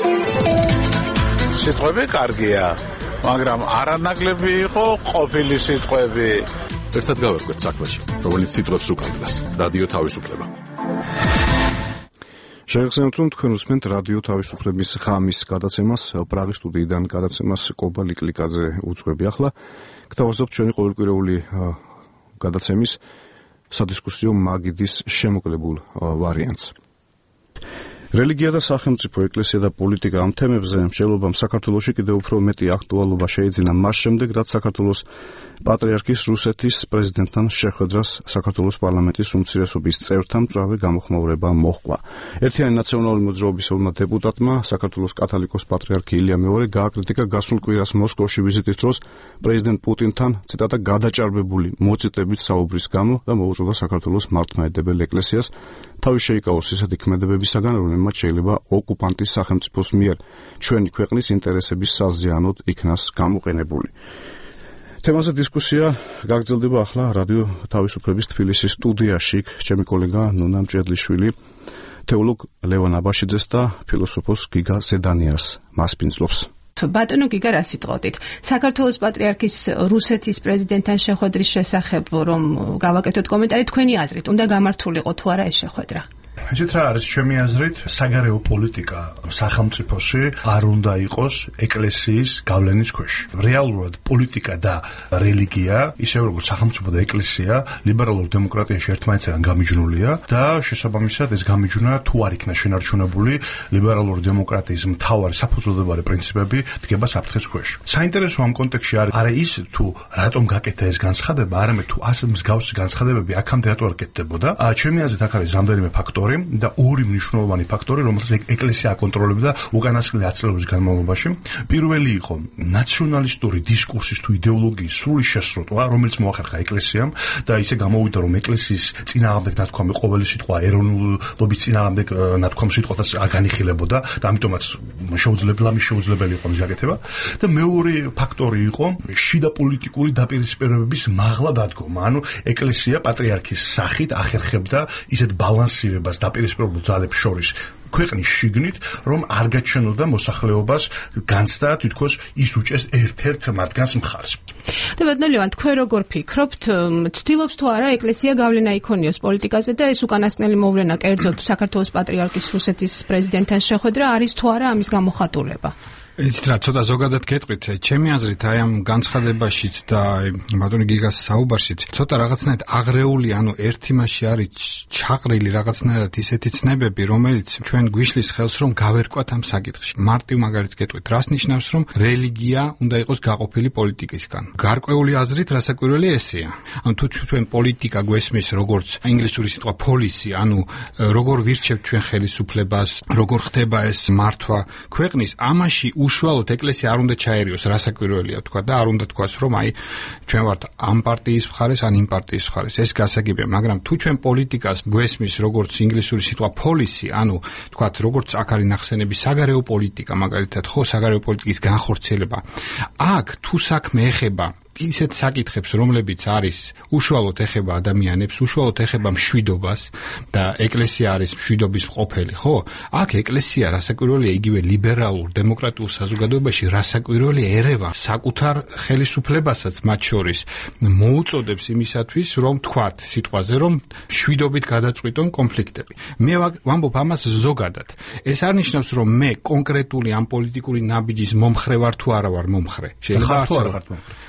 სიტყვები კარგია, მაგრამ არანაკლები იყო ყოფილი სიტყვები. ერთად გავერკვეთ საქმეში, რომელიც სიტყვებს უკანდრას. რადიო თავისუფლება. შეგახსენებთ, რომ თქვენ უსმენთ რადიო თავისუფლების ხამის გადაცემას, პრაღის სტუდიიდან გადაცემას კობა ლიკლიკაძე უძღვები. ახლა გთავაზობთ ჩვენი ყოველკვირეული გადაცემის სადისკუსიო მაგიდის შემოკლებულ ვარიანტს. რელიგია და სახელმწიფო, ეკლესია და პოლიტიკა ამ თემებზე მშენებლობამ საქართველოში კიდევ უფრო მეტი აქტუალობა შეიძინა მას შემდეგ, რაც საქართველოს პატრიარქის რუსეთის პრეზიდენტთან შეხვედრას საქართველოს პარლამენტის უმცირესობის წევრთან მწვავე გამოხმაურება მოჰყვა. ერთიანი ნაციონალური მოძრაობისეულმა დეპუტატმა საქართველოს კათოლიკოს პატრიარქი ილია მეორე გააკრიტიკა გასულ კვირას მოსკოვში ვიზიტის დროს პრეზიდენტ პუტინთან ციტატა გადაჭარბებული მოწიტებით საუბრის გამო და მოუწოდა საქართველოს მართლმადიდებელ ეკლესიას თავი შეიკავოს ისეთი ქმედებებისაგან, რომელმაც შეიძლება ოკუპანტის სახელმწიფოს მიერ ჩვენი ქვეყნის ინტერესების საზიანოდ იქნას გამოყენებული. თემაზე დისკუსია გაგრძელდება ახლა რადიო თავისუფლების თბილისის სტუდიაში. ჩემი კოლეგა ნონა მჭედლიშვილი თეოლოგ ლევან აბაშიძეს და ფილოსოფოს გიგა ზედანიას მასპინძლობს. ბატონო გიგა, რა სიტყოდით? საქართველოს პატრიარქის რუსეთის პრეზიდენტთან შეხვედრის შესახებ რომ გავაკეთოთ კომენტარი, თქვენი აზრით, უნდა გამართულიყო თუ არა ეს შეხვედრა? Ეჭით რა არის ჩემი აზრით, საგარეო პოლიტიკა სახელმწიფოში არ უნდა იყოს ეკლესიის გავლენის ქვეშ. რეალურად პოლიტიკა და რელიგია, ისევე როგორც სახელმწიფო და ეკლესია, ლიბერალურ დემოკრატიაში ერთმანეთისგან გამიჯნულია და შესაბამისად ეს გამიჯვნა თუ არ იქნა შენარჩუნებული, ლიბერალურ დემოკრატიის მთავარი საფუძველდებარე პრინციპები დგება საფრთხის ქვეშ. საინტერესო ამ კონტექსტში არის არა ის თუ რატომ გაკეთა ეს განცხადება, არამედ თუ ასე მსგავსი განცხადებები აქამდე რატო არ კეთდებოდა. ჩემი აზრით აქ არის რამდენიმე ფაქტორი და ორი მნიშვნელოვანი ფაქტორი, რომელსაც ეკლესია აკონტროლებდა უკანასკნელი 10 წლების განმავლობაში. პირველი იყო ნაციონალისტური დისკურსის თუ იდეოლოგიის სრული შესრუტვა, რომელიც მოახერხა ეკლესიამ და ისე გამოვიდა, რომ ეკლესიის წინააღმდეგ ნათქვამი ყოველი სიტყვა ეროვნულობის წინააღმდეგ ნათქვამ სიტყვასაც არ განიხილებოდა და ამიტომაც შეუძლებელი იყო მის გაკეთება. და მეორე ფაქტორი იყო შიდა პოლიტიკური დაპირისპირებების მაღლა დადგომა. ანუ ეკლესია პატრიარქის სახით ახერხებდა ისეთ ბალანსირებას დაპირისპირებულ ძალებს შორის ქვეყნის შიგნით, რომ არ გაჩვენოდა მოსახლეობას განცდა თითქოს ის უჭეს ერთ-ერთ მათგანს მხარს. და ბატონო ლევან, თქვენ როგორ ფიქრობთ, ცდილობს თუ არა ეკლესია გავლენა იქონიოს პოლიტიკაზე და ეს უკანასკნელი მოვლენა, კერძოდ საქართველოს პატრიარქის რუსეთის პრეზიდენტთან შეხვედრა არის თუ არა ამის გამოხატულება? იცით რა, ცოტა ზოგადად გეტყვით, ჩემი აზრით აი ამ განცხადებაშიც და ბატონი გიგას საუბარშიც ცოტა რაღაცნაირად აღრეული, ანუ ერთი მასში არის ჩაყრილი რაღაცნაირად ისეთი ცნებები, რომელიც ჩვენ გვიშლის ხელს რომ გავერკვათ ამ საკითხში. მარტივ მაგალითს გეტყვით, რას ნიშნავს რომ რელიგია უნდა იყოს გაყოფილი პოლიტიკისგან. გარკვეული აზრით რასაკვირველია ესეა. ანუ თუ ჩვენ პოლიტიკა გვესმის როგორც ინგლისური სიტყვა policy, ანუ როგორ ვირჩევთ ჩვენ ხელისუფლებას, როგორ ხდება ეს მართვა ქვეყნის, ამაში უშუალოდ ეკლესია არ უნდა ჩაერიოს, რასაკვირველია თქვა და არ უნდა თქვას რომ აი ჩვენ ვართ ამ პარტიის მხარეს, ან იმ პარტიის მხარეს. ეს გასაგებია, მაგრამ თუ ჩვენ პოლიტიკას გვესმის როგორც ინგლისური სიტყვა policy, ანუ თქვათ როგორც აქ არის ნახსენები საგარეო პოლიტიკა, მაგალითად, ხო, საგარეო პოლიტიკის განხორციელება. აქ თუ საქმე ეხება ისეთ საკითხებს, რომლებიც არის უშუალოდ ეხება ადამიანებს, უშუალოდ ეხება მშვიდობას და ეკლესია არის მშვიდობის მყოფელი, ხო? აქ ეკლესია რასაკვირველია იგივე ლიბერალურ დემოკრატიულ საზოგადოებაში რასაკვირველია ერევა საკუთარ ხელისუფლებასაც მათ შორის მოუწოდებს იმისათვის, რომ თქვათ სიტყვაზე, რომ მშვიდობით გადაწყვიტონ კონფლიქტები. მე ვამბობ ამას ზოგადად. ეს არ ნიშნავს, რომ მე კონკრეტული ამ პოლიტიკური ნაბიჯის მომხრე ვარ თუ არა ვარ მომხრე. შეიძლება არც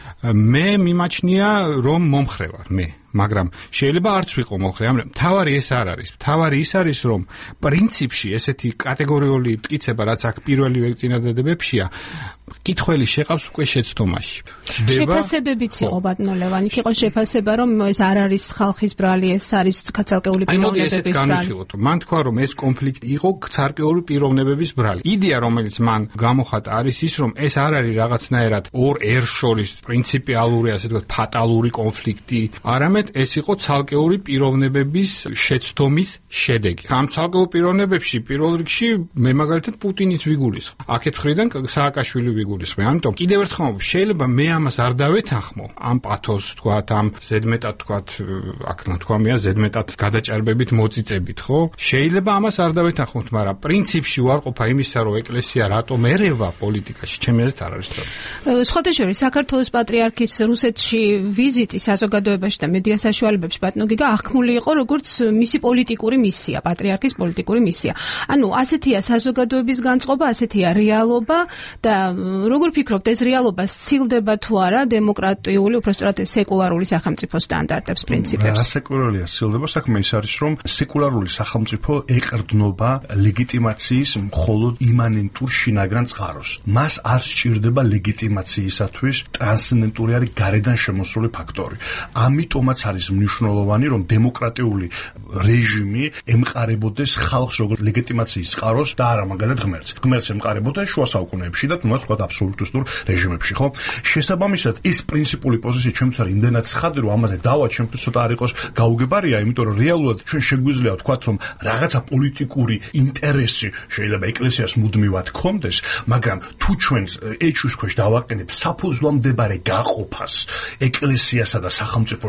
მე მიმაჩნია რომ მომხრე ვარ მე, მაგრამ შეიძლება არც ვიყო მომხრე. მთავარი ეს არ არის. მთავარი ის არის, რომ პრინციპში ესეთი კატეგორიული მტკიცება, რაც აქ პირველი წინადადებებშია, კითხველი შეყავს უკვე შეცდომაში. შეფასებებიც იყო ბატონო ლევანი, იყო შეფასება, რომ ეს არ არის ხალხის ბრალი, ეს არის ცალკეული პიროვნებების ბრალი. მან თქვა, რომ ეს კონფლიქტი იყო ცალკეული პიროვნებების ბრალი. იდეა, რომელიც მან გამოხატა, არის ის, რომ ეს არ არის რაღაცნაირად ორ ერს შორის პრინციპიალური, ასე ვთქვათ, ფატალური კონფლიქტი, არამედ ეს იყო ცალკეული პიროვნებების შეცდომის შედეგი. ამ ცალკეულ პიროვნებებში პირველ რიგში მე მაგალითად პუტინიც ვიგულისხმობ. აქეთ მხრიდან სააკაშვილი ვიგულისხმობ. ამიტომ კიდევ ერთხელ ვამბობ, შეიძლება მე ამას არ დავეთანხმო, ამ პათოს თქვათ, ამ ზედმეტად თქვათ, აქ ნათქვამია ზედმეტად გადაჭარბებით მოწიწებით, ხო? შეიძლება ამას არ დავეთანხმოთ, მაგრამ პრინციპში უარყოფა იმისა, რომ ეკლესია რატომ ერევა პოლიტიკაში, ჩემი აზრით არ არის სწორი. სხვათა შორის საქართველოს პატრიარქის რუსეთში ვიზიტი საზოგადოებაში და მედია საშუალებებში ბატონო გიგა აღქმული იყო როგორც მისი პოლიტიკური მისია, პატრიარქის პოლიტიკური მისია. ანუ ასეთია საზოგადოების განწყობა, ასეთია რეალობა და როგორ ფიქრობთ, ეს რეალობა სცილდება თუ არა დემოკრატიული, უпростоრად სეკულარული სახელმწიფო სტანდარტებს, პრინციპებს? რასაკვირველია სცილდება, საქმე ის არის, რომ სეკულარული სახელმწიფო ეყრდნობა ლეგიტიმაციის მხოლოდ იმანენტურ შინაგან წყაროს. მას არ სჭირდება ლეგიტიმაციისათვის ტრანსცენდენტური არის გარედან შემოსული ფაქტორი. ამიტომაც არის მნიშვნელოვანი, რომ დემოკრატიული რეჟიმი ემყარებოდეს ხალხს როგორც ლეგიტიმაციის წყაროს და არა მაგალითად ღმერთს. ღმერთს ემყარებოდა შუა საუკუნეებში და თუნდაც თქვა აბსოლუტისტურ რეჟიმებში, ხო? შესაბამისად, ეს პრინციპული პოზიცია ჩემთვის არის იმდენად ცხადი, რომ ამაზე დავა ჩემთვის ცოტა არ იყოს გაუგებარია, იმიტომ რომ რეალურად ჩვენ შეგვიძლია ვთქვათ, რომ რაღაცა პოლიტიკური ინტერესი შეიძლება ეკლესიას მუდმივად ჰქონდეს, მაგრამ თუ ჩვენ ეჭვის ქვეშ დავაყენებ საფუძვლამდebare გაყოფას ეკლესიასა და სახელმწიფოს შორის,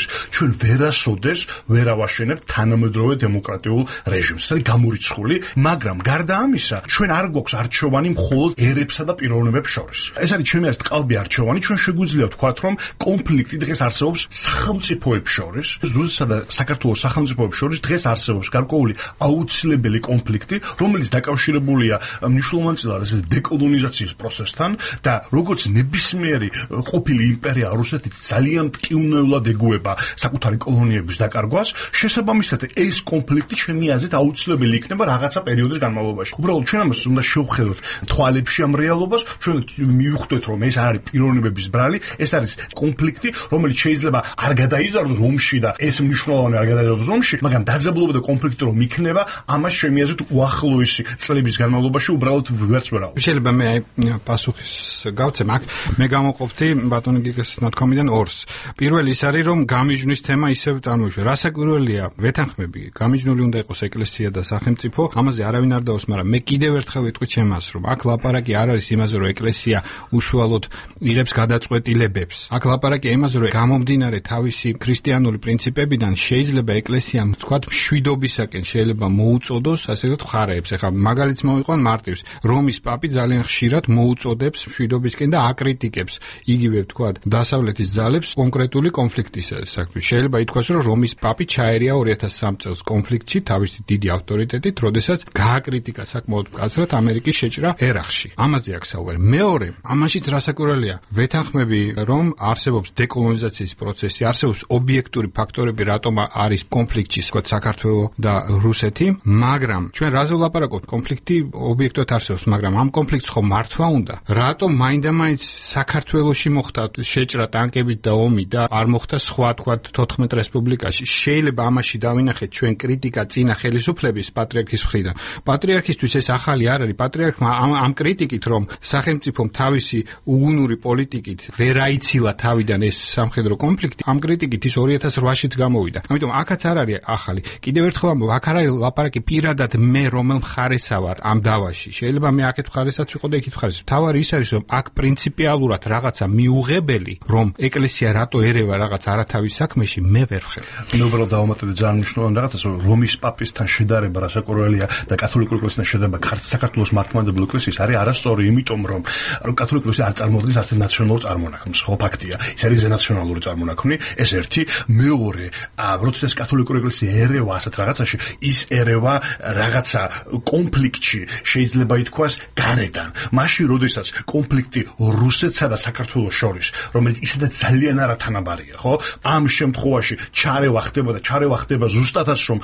ჩვენ ვერასოდეს ვერ ავაშენებთ თანამედროვე დემოკრატიულ რეჟიმს. ეს არის გამორიცხული, მაგრამ გარდა ამისა, ჩვენ არ გვაქვს არჩევანი მხოლოდ ერებსა და პიროვნებებს შორის. ეს არის ჩემი აზრით ყალბი არჩევანი, ჩვენ შეგვიძლია ვთქვათ, რომ კონფლიქტი დღეს არსებობს სახელმწიფოებს შორის, რუსეთსა და საქართველოს სახელმწიფოებს შორის დღეს არსებობს გარკვეული აუცილებელი კონფლიქტი, რომელიც დაკავშირებულია მნიშვნელოვანწილად დეკოლონიზაციის პროცესთან და როგორც ნებისმიერი ყოფილი იმპერია რუსეთი ძალიან მტკივნეულად ეგუება საკუთარი კოლონიების დაკარგვას, შესაბამისად ეს კონფლიქტი ჩემი აზრით აუცილებელი იქნება რაღაცა პერიოდის განმავლობაში. უბრალოდ ჩვენ ამას უნდა შევხედოთ თვალებში ამ რეალობას, ჩვენ მივხვდეთ, რომ ეს არის პიროვნებების ბრალი, ეს არის კონფლიქტი, რომელიც შეიძლება არ გადაიზარდოს ომში და ეს მნიშვნელოვანი არ გადაიზარდოს ომში, მაგრამ დაძაბულობა და კონფლიქტი რომ იქნება, ამას ჩემი აზრით უახლოესი წლების განმავლობაში უბრალოდ ვერც ვერ ავიღებ. შეიძლება მე პასუხის გავცემ აქ, მე გამოყოფთი ბატონი გიგას ნათქვამიდან ორს. პირველი ის არის, რომ გამიჯვნის თემა ისევ წარმოიშვა. რასაკვირველია, ვეთანხმები, გამიჯნული უნდა იყოს ეკლესია და სახელმწიფო, ამაზე არავინ არ დაოს, მაგრამ მე კიდევ ერთხელ ვიტყვი ჩემას, რომ აქ ლაპარაკი არ არის იმაზე, რომ ეკლესია უშუალოდ იღებს გადაწყვეტილებებს. აქ ლაპარაკი იმაზე, რომ გამომდინარე თავისი ქრისტიანული პრინციპებიდან შეიძლება ეკლესიამ, თქვათ, მშვიდობისაკენ შეიძლება მოუწოდოს, ასე ვთქვათ, მხარეებს. ეხლა მაგალითს მოვიყვან მარტივს. რომის პაპი ძალიან ხშირად მოუწოდებს მშვიდობისკენ და აკრიტიკებს იგივე ვთქვათ დასავლეთის ძალებს კონკრეტული კონფლიქტის საქმეში. შეიძლება ითქვას, რომ რომის პაპი ჩაერია 2003 წელს კონფლიქტში თავისი დიდი ავტორიტეტით, როდესაც გააკრიტიკა საკმაოდ მკაცრად ამერიკის შეჭრა ერაყში. ამაზე აქ საუბარი. მეორე, ამაშიც რასაკვირველია, ვეთანხმები, რომ არსებობს დეკოლონიზაციის პროცესი, არსებობს ობიექტური ფაქტორები, რატომ არის კონფლიქტში, ვთქვათ, საქართველო და რუსეთი, მაგრამ ჩვენ რაზე ვლაპარაკობთ, კონფლიქტი ობიექტურად არსებობს, მაგრამ ამ კონფლიქტს ხომ მართვა უნდა? რატომ მაინდა-მაინც საქართველოში მოხდა შეჭრა ტანკებით და ომი და არ მოხდა სხვა, თქვათ, 14 რესპუბლიკაში? შეიძლება ამაში დავინახეთ ჩვენ კრიტიკა წინა ხელისუფლების პატრიარქის მხრიდან. პატრიარქისთვის ეს ახალი არ არის. პატრიარქმა ამ კრიტიკით, რომ სახელმწიფომ თავისი უგუნური პოლიტიკით ვერ აიცილა თავიდან ეს სამხედრო კონფლიქტი, ამ კრიტიკით ის 2008-ში გამოვიდა. ამიტომ აქაც არ არის ახალი. კიდევ ერთხელ ამბობ, აქ არ არის ლაპარაკი პირადად მე რომელ მხარესა ვარ ამ დავაში. შეიძლება მე აქეთ მხარესაც ვიყო და იქით მხარეს. თავარი ის არის, რომ აქ პრინციპიალურად რაღაცა მიუღებელი, რომ ეკლესია რატო ერევა რაღაც არათავის საქმეში, მე ვერ ვხედავ. მე უბრალოდ დავამატებდი ძალიან მნიშვნელოვან რაღაცას, რომ რომის პაპისთან შედარება რასაკვირველია და კათოლიკური ეკლესიასთან შედარება საქართველოს მართლმადიდებლური ეკლესიის არის არასწორი, იმიტომ რომ კათოლიკური ეკლესია არ წარმოადგენს არც ნაციონალურ წარმონაქმნს, ხო ფაქტია. ის არის ზენაციონალური წარმონაქმნი, ეს ერთი. მეორე, როდესაც კათოლიკური ეკლესია ერევა ასეთ რაღაცაში, ის ერევა რაღაცა კონფლიქტში შეიძლება ითქვას გარედან. მაშინ, როდესაც კონფლიქტი რუსეთსა და საქართველოს შორის, რომელიც ისედაც ძალიან არათანაბარია, ხო? ამ შემთხვევაში ჩარევა ხდება ზუსტადაც რომ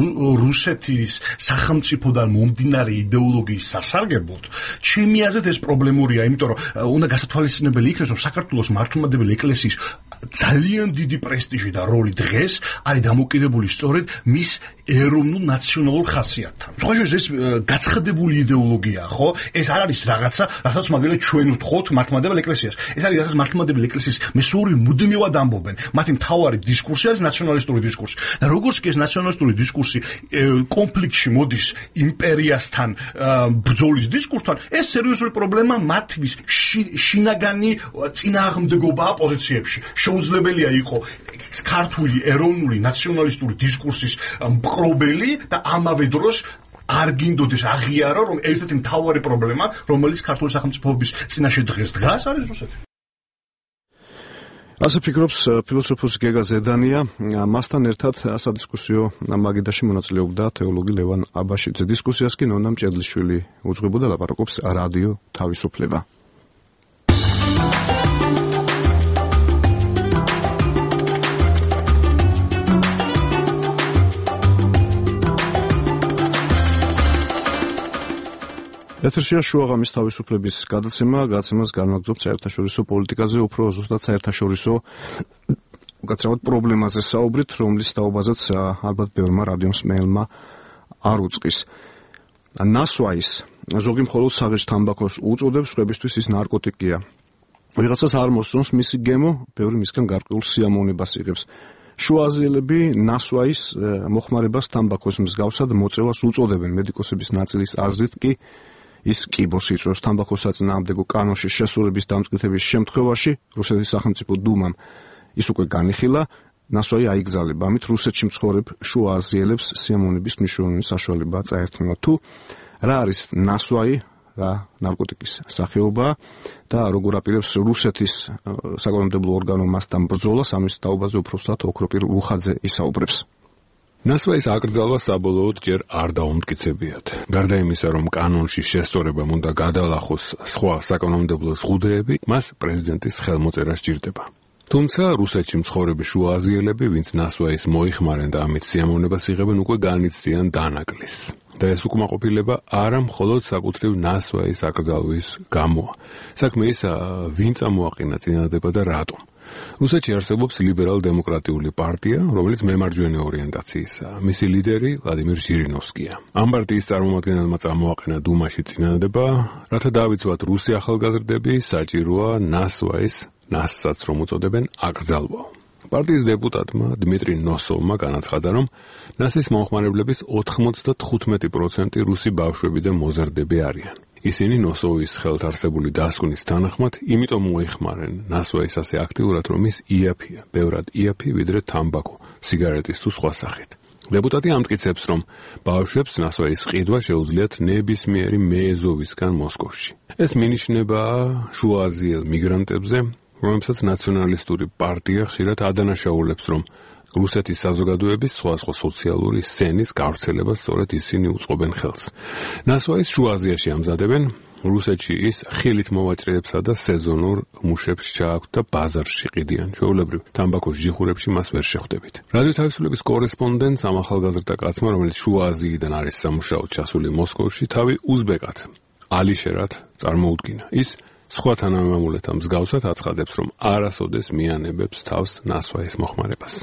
რუსეთის სახელმწიფოდან მომდინარე იდეოლოგიის სასარგებლოდ, ჩემი აზრით ეს პრობლემურია, იმიტომ რომ უნდა გასათვალისწინებელი იქნეს, რომ საქართველოს მართლმადიდებელი ეკლესიის ძალიან დიდი პრესტიჟი და როლი დღეს არის დამოკიდებული სწორედ მის ეროვნულ ნაციონალურ ხასიათთან. თქოს ეს გაცხადებული იდეოლოგია, ხო? ეს არ არის რაღაცა, რასაც მაგალითად ჩვენ ვთხოვთ მართლმადიდებელ ეკლესიას. ეს არის რასაც მართლმადიდებელი ეკლესიის მესუარი მუდმივად ამბობენ. მათი მთავარი დისკურსი არის ნაციონალისტური დისკურსი. და როგორც კი ეს ნაციონალისტური დისკურსი კონფლიქტში მოდის იმპერიასთან ბრძოლის დისკურსთან, ეს სერიოზული პრობლემა მათთვის შინაგანი წინააღმდეგობაა პოზიციებში. შეუძლებელია იყო ქართული ეროვნული ნაციონალისტური დისკურსის მპყრობელი და ამავე დროს არ გინდოდეს აღიარო, რომ ერთ-ერთი მთავარი პრობლემა, რომელიც ქართული სახელმწიფოების წინაშე დღეს დგას, არის რუსეთი. ასე ფიქრობს ფილოსოფოსი გეგა ზედანია. მასთან ერთად სადისკუსიო მაგიდაში მონაწილეობდა თეოლოგი ლევან აბაშიძე. დისკუსიას კი ნონა მჭედლიშვილი უძღვებოდა, ლაპარაკობს რადიო თავისუფლება. ეთერშია შუაღამის თავისუფლების გადაცემას განმაგზავნებთ საერთაშორისო პოლიტიკაზე, უფრო ზუსტად საერთაშორისო გაცემოთ პრობლემაზე საუბრით, რომლის თაობაზეც ალბათ ბევრმა რადიომსმენელმა არ უწყის. ნასვაის ზოგი მხოლოდ საღირს თამბაქოს უწოდებს, სხვებისთვის ის ნარკოტიკია. ვიღაცას არ მოსწონს მისი გემო, ბევრი მისგან გარკვეულ სიამოვნებას იღებს. შუაზიელები ნასვაის მოხმარებას თამბაქოს მსგავსად მოწევას უწოდებენ. მედიკოსების ნაწილის აზრით კი ის კიბოს იწვევს. თამბაქოს საწინააღმდეგო კანონში შესრულების დამტკიცების შემთხვევაში რუსეთის სახელმწიფო დუმამ ის უკვე განიხილა, ნასვაი აიგზალება. ამით რუსეთში მცხოვრებ შუა აზიელებს სიამოვნების მნიშვნელოვანი საშუალებაა წაერთმევა. თუ რა არის ნასვაი, რა ნარკოტიკის სახეობაა და როგორ აპირებს რუსეთის საკანონმდებლო ორგანო მასთან ბრძოლას, ამის თაობაზე უბრალოდ ოქროპირ რუხაძე ისაუბრებს. ნასვაის აკრძალვა საბოლოოდ ჯერ არ დაუმტკიცებიათ. გარდა იმისა, რომ კანონში შესწორებამ უნდა გადალახოს სხვა საკანონმდებლო ზღუდეები, მას პრეზიდენტის ხელმოწერა სჭირდება. თუმცა რუსეთში მცხოვრები შუა აზიელები, ვინც ნასვაის მოიხმარენ და ამით სიამოვნებას იღებენ, უკვე განიცდიან დანაკლისს. და ეს უკმაყოფილება არა მხოლოდ საკუთრივ ნასვაის აკრძალვის გამოა. საქმე ის, ვინ წამოაყენა წინადადება და რატომ. რუსეთში არსებობს ლიბერალ-დემოკრატიული პარტია, რომელიც მემარჯვენე ორიენტაციისაა. მისი ლიდერი ვლადიმირ ჟირინოვსკია. ამ პარტიის წარმომადგენელმა წამოაყენა დუმაში წინადადება, რათა დაავიწყოთ რუსი ახალგაზრდები, საჭიროა ნასვაის, ნასსაც რომ უწოდებენ, აკრძალვა. პარტიის დეპუტატმა დმიტრი ნოსოვმა განაცხადა, რომ ნასის მომხმარებლების 95% რუსი ბავშვები და მოზარდები არიან. ისინი ნოსოვის ხელთ არსებული დასკვნის თანახმად, იმიტომ მოიხმარენ ნასვაის ასე აქტიურად, რომ ის იაფია, ბევრად იაფი ვიდრე თამბაქო, სიგარეტის თუ სხვა სახით. დეპუტატი ამტკიცებს, რომ ბავშვებს ნასვაის ყიდვა შეუძლიათ ნებისმიერი მეეზოვისგან მოსკოვში. ეს მინიშნებაა შუააზიელ მიგრანტებზე, რომელსაც ნაციონალისტური პარტია ხშირად ადანაშაულებს, რომ რუსეთის საზოგადოების სხვადასხვა სოციალური სცენის გავრცელებას სწორედ ისინი უწყობენ ხელს. ნასვაის შუა აზიაში ამზადებენ, რუსეთში ის ხილით მოვაჭრეებსა და სეზონურ მუშებს ჩააქვთ და ბაზარში ყიდიან. ჩვეულებრივ, თამბაქოს ჯიხურებში მას ვერ შეხვდებით. რადიო თავისუფლების კორესპონდენტს ამ ახალგაზრდა კაცმა, რომელიც შუა აზიიდან არის სამუშაოდ ჩასული მოსკოვში, თავი უზბეკად, ალიშერად წარმოუდგინა. ის სხვა თანამემამულეთა მსგავსად აცხადებს, რომ არასოდეს მიანებებს თავს ნასვაის მოხმარებას.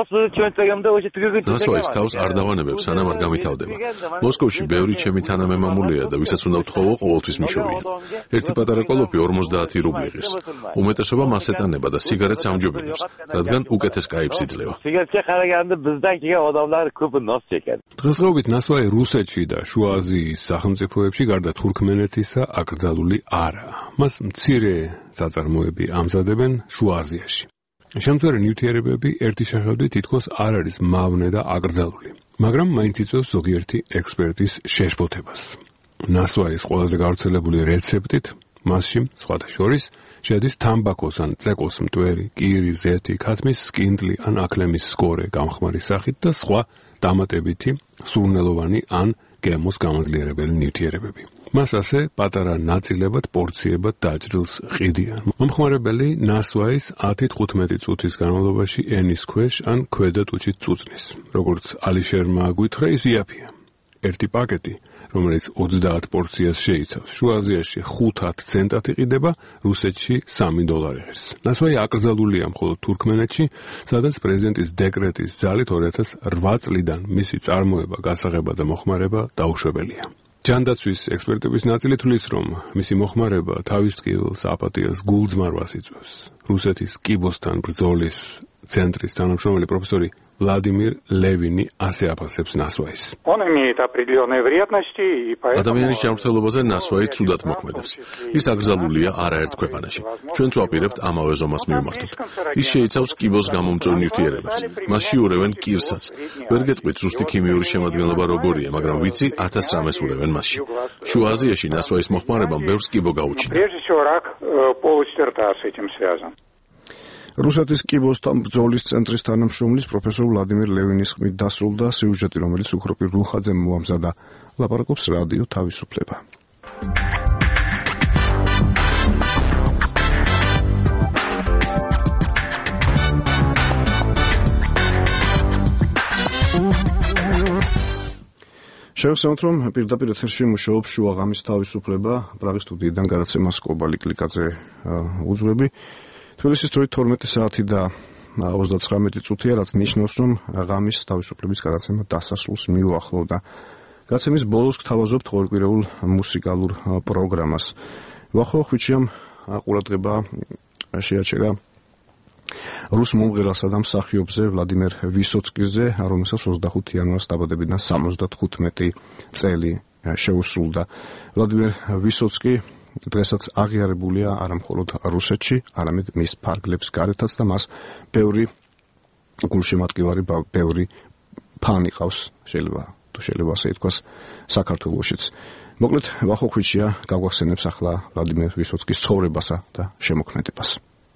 ნასვაის თავს არ დავანებებს, სანამ არ გამითავდება. მოსკოვში ბევრი ჩემი თანამემამულია და ვისაც უნდა ვთხოვო, ყოველთვის მიშოვია. ერთი პატარა კოლოფი 50 რუბლი ღირს. უმეტესობა მას ეტანება და სიგარეტს ამჯობინებს, რადგან უკეთეს კაიფს იძლევა. დღესდღეობით ნასვაი რუსეთში და შუა აზიის სახელმწიფოებში გარდა თურქმენეთისა აკრძალული არაა. მას მცირე საწარმოები ამზადებენ შუა აზიაში. შემწვარი ნივთიერებები ერთი შეხედვით თითქოს არ არის მავნე და აკრძალული, მაგრამ მაინც იწვევს ზოგიერთი ექსპერტის შეშფოთებას. ნასვაის ყველაზე გავრცელებული რეცეპტით მასში, სხვათა შორის, შედის თამბაქოს ან წეკოს მტვერი, კირი, ზეთი, ქათმის სკინდლი ან აქლემის სკორე გამხმარი სახით და სხვა დამატებითი, სურნელოვანი ან გემოს გამაძლიერებელი ნივთიერებები. მას ასე პატარა ნაწილებად, პორციებად დაჭრილს ყიდიან. მომხმარებელი ნასვაის 10-15 წუთის განმავლობაში ენის ქვეშ ან ქვედა ტუჩით წუწნის. როგორც ალიშერმა გვითხრა, ის იაფია. ერთი პაკეტი, რომელიც 30 პორციას შეიცავს, შუა აზიაში 5-10 ცენტად იყიდება, რუსეთში $3 ღირს. ნასვაი აკრძალულია მხოლოდ თურქმენეთში, სადაც პრეზიდენტის დეკრეტის ძალით 2008 წლიდან მისი წარმოება, გასაღება და მოხმარება დაუშვებელია. ჯანდაცვის ექსპერტების ნაწილი თვლის, რომ მისი მოხმარება თავის ტკივილს, აპატიას, გულძმარვას იწვევს. რუსეთის კიბოსთან ბრძოლის ცენტრის თანამშრომელი პროფესორი ვლადიმირ ლევინი ასე აფასებს ნასვაის. ადამიანის ჯანმრთელობაზე ნასვაი ცუდად მოქმედებს. ის აკრძალულია არაერთ ქვეყანაში. ჩვენც ვაპირებთ ამავე ზომას მივმართოთ. ის შეიცავს კიბოს გამომწვევ ნივთიერებებს. მასში ურევენ კირსაც. ვერ გეტყვით ზუსტი ქიმიური შემადგენლობა როგორია, მაგრამ ვიცი 1000 რამეს ურევენ მასში. შუა აზიაში ნასვაის მოხმარებამ ბევრს კიბო გაუჩინა. რუსეთის კიბოსთან ბრძოლის ცენტრის თანამშრომლის პროფესორ ვლადიმირ ლევინის ხმით დასრულდა სიუჟეტი, რომელიც უქროპირ რუხაძემ მოამზადა. ლაპარაკობს რადიო თავისუფლება. შევხსენოთ, რომ პირდაპირ ეთერში მუშაობს შუაღამის თავისუფლება, პრაღის სტუდიიდან გადაცემას კობალი კლიკაძე უძღვები. თბილისის დროით 12 საათი და 39 წუთია, რაც ნიშნავს, რომ ღამის თავისუფლების გადაცემა დასასრულს მიუახლოვდა. გადაცემის ბოლოს გთავაზობთ ყოველკვირეულ მუსიკალურ პროგრამას. ვახო ხვიჩიამ ყურადღება შეაჩერა რუს მომღერალსა და მსახიობზე ვლადიმერ ვისოცკიზე, რომელსაც 25 იანვარს დაბადებიდან 75 წელი შეუსრულდა. ვლადიმერ ვისოცკი დღესაც აღიარებულია არა მხოლოდ რუსეთში, არამედ მის ფარგლებს გარეთაც და მას ბევრი გულშემატკივარი ბევრი ფანი ყავს, შეიძლება ასე ითქვას, საქართველოშიც. მოკლედ, ვახოხვიჩია გავახსენებს ახლა ვლადიმერ ვისოცკის ცხოვრებასა და შემოქმედებას.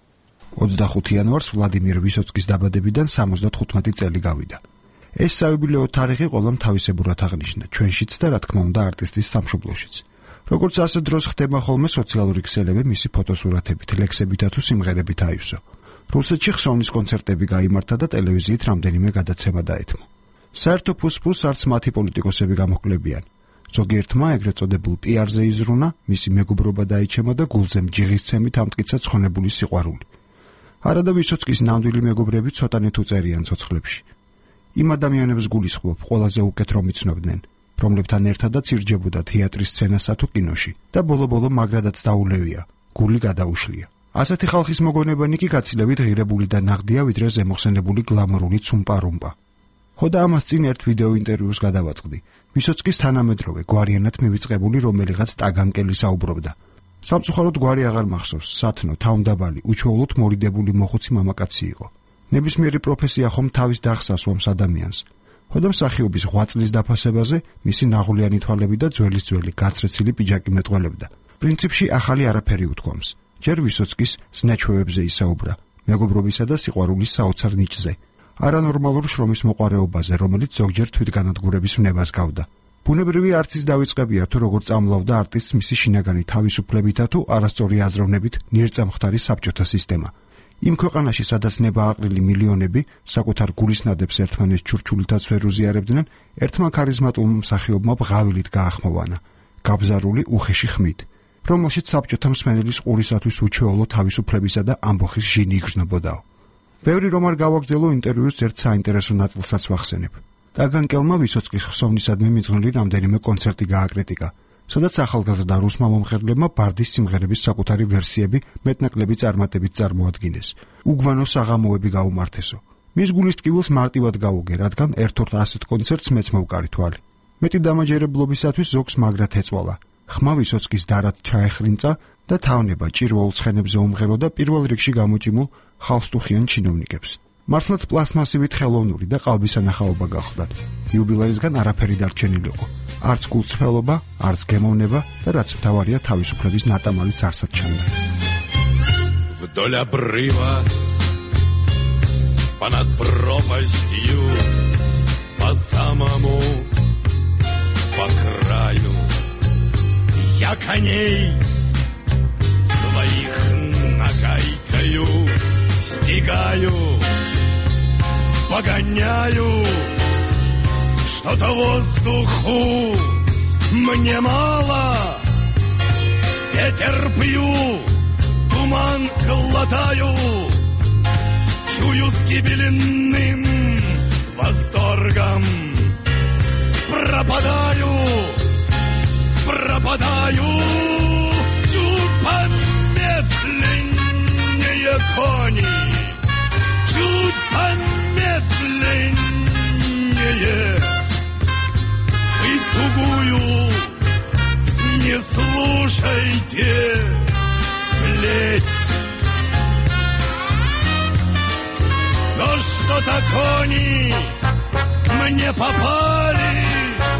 25 იანვარს ვლადიმერ ვისოცკის დაბადებიდან 75 წელი გავიდა. ეს საიუბილეო თარიღი ყველამ თავისებურად აღნიშნა, ჩვენშიც და რა თქმა უნდა არტისტის სამშობლოშიც. როგორც ასე დროს ხდება ხოლმე სოციალური ქსელები მისი ფოტოსურათებით, ლექსებითა თუ სიმღერებით აივსო. რუსეთში ხსოვნის კონცერტები გაიმართა და ტელევიზიით რამდენიმე გადაცემა დაეთმო. საერთო ფუსფუს არც მათი პოლიტიკოსები გამოჰკლებიან. ზოგიერთმა ეგრეთ წოდებულ პიარზე იზრუნა, მისი მეგობრობა დაიჩემა და გულზე მჯიღისცემით ამტკიცა ცხონებული სიყვარული. არადა ვისოცკის ნამდვილი მეგობრები ცოტანი თუ წერიან ცოცხლებში. იმ ადამიანებს გულისხმობ, ყველაზე უკეთ რომ იცნობდნენ, რომლებთან ერთადაც ირჯებოდა თეატრის სცენასა თუ კინოში და ბოლო-ბოლო მაგრადაც დაულევია, გული გადაუშლია. ასეთი ხალხის მოგონებანი კი გაცილებით ღირებული და ნაღდია, ვიდრე ზემოხსენებული გლამურული ცუმპარუმპა. ხოდა ამას წინ ერთ ვიდეო ინტერვიუს გადავაწყდი. ვისოცკის თანამედროვე გვარიანად მივიწყებული რომელიღაც ტაგანკელი საუბრობდა. სამწუხაროდ გვარი აღარ მახსოვს, სათნო, თავმდაბალი, უჩვეულოდ მორიდებული მოხუცი მამაკაცი იყო. ნებისმიერი პროფესია ხომ თავის დახს ასვამს ადამიანს. ხოდა მსახიობის ღვაწლის დაფასებაზე მისი ნაღვლიანი თვალები და ძველი გაცრეცილი პიჯაკი მეტყველებდა. პრინციპში ახალი არაფერი უთქვამს. ჯერ ვისოცკის სნეჩვევებზე ისაუბრა, მეგობრობისა და სიყვარულის საოცარ ნიჭზე. არანორმალურ შრომის მოყარეობაზე, რომელიც ზოგჯერ თვითგანადგურების ვნებას გავდა. ბუნებრივი არც ის დავიწყებია თუ როგორ წამლავდა არტისტს მისი შინაგანი თავისუფლებითა თუ არასწორი აზროვნებით ნირწამხდარი საბჭოთა სისტემა. იმ ქვეყანაში, სადაც ნებააყრილი მილიონები საკუთარ გულისნადებს ერთმანეთს ჩურჩულითაც ვერ უზიარებდნენ, ერთმა ქარიზმატულმა მსახიობმა ბღავილით გაახმოვანა, გაბზარული უხეში ხმით, რომელშიც საბჭოთა მსმენელის ყურისათვის უჩვეულო თავისუფლებისა და ამბოხის ჟინი იგრძნობოდაო. ბევრი რომ არ გავაგრძელო ინტერვიუს ერთ საინტერესო ნაწილსაც ვახსენებ. ტაგანკელმა ვისოცკის ხსოვნისადმი მიძღვნილი რამდენიმე კონცერტი გააკრიტიკა, სადაც ახალგაზრდა რუსმა მომღერლებმა ბარდის სიმღერების საკუთარი ვერსიები მეტნაკლები წარმატებით წარმოადგინეს. უგვანო საღამოები გაუმართესო. მის გულის ტკივილს მარტივად გაუგე, რადგან ერთ-ერთ ასეთ კონცერტს მეც მოვკარი თვალი. მეტი დამაჯერებლობისათვის ზოგს მაგრად ეწვალა. ხმა ვისოცკის დარად ჩაეხრინწა და თავნება ჭირვოულ ცხენებზე უმღეროდა პირველ რიგში გამოჭიმულ ხალხსტუხიან ჩინოვნიკებს. მართლაც პლასტმასივით ხელოვნური და ყალბისანახაობა გახლდათ. იუბილეისგან არაფერი დარჩენილიყო. არც გულწრფელობა, არც გემოვნება და რაც მთავარია თავისუფლების ნატამალიც არსად ჩანდა. Вдоль обрыва, понад пропастью, по самому, по краю, я коней своих нагайкою стигаю, погоняю, что-то воздуху мне мало, ветер пью, туман глотаю, чую с гибельным восторгом, пропадаю, чуть помедленнее кони, чуть помедленнее, и тугую не слушайте, плеть. Но что-то кони мне попались,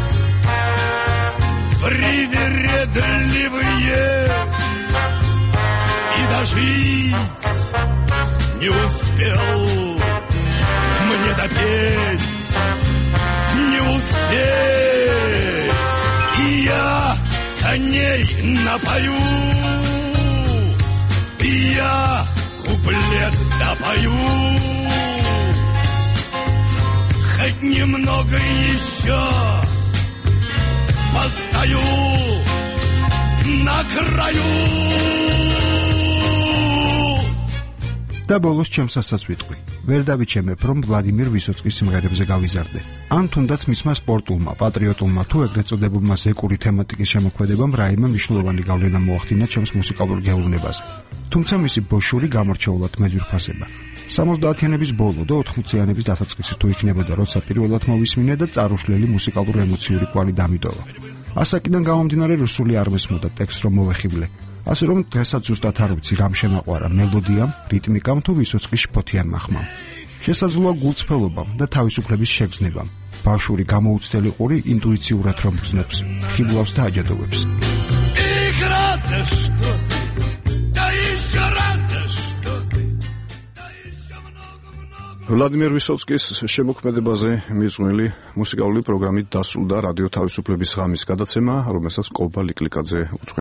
привередливые, и дожить не успел мне допеть, не успеть, и я коней напою, и я куплет допою, хоть немного еще постою на краю. და ბოლოს ჩემს ასაც ვიტყვი. ვერ დავიჩემებ, რომ ვლადიმერ ვისოცკის სიმღერებზე გავიზარდე. ან თუნდაც მისმა სპორტულმა, პატრიოტულმა თუ ეგრეთ წოდებულმა ზეკური თემატიკის შემოქმედებამ რაიმე მნიშვნელოვანი გავლენა მოახდინა ჩემს მუსიკალურ გეუბნებაზე. თუმცა მისი ბოშური გამორჩეულად მეძვირფასება. 70-იანების ბოლო და 80-იანების დასაწყისი თუ იქნებოდა, როცა პირველად მოვისმინე და წარუშლელი მუსიკალურ ემოციური კვალი დამიდოვა. ასაკიდან გამომდინარე რუსული არ მესმოდა ტექსტს რომ მოვეხიბლე. ასე რომ დღესაც ზუსტად არ ვიცი რამ შემაყვარა მელოდიამ, რიტმიკამ თუ ვისოცკის შფოთიან მახმამ. შესაძლოა გულწრფელობამ და თავისუფლების შეგრძნებამ. ბავშვური გამოუცდელი ყური ინტუიციურად რომ გრძნობს, ხიბლავს და აჯადოვებს. ვლადიმერ ვისოცკის შემოქმედებაზე მიძღვნილი მუსიკალური პროგრამით დასრულდა რადიო თავისუფლების ღამის გადაცემა, რომელსაც კობა ლიკლიკაძე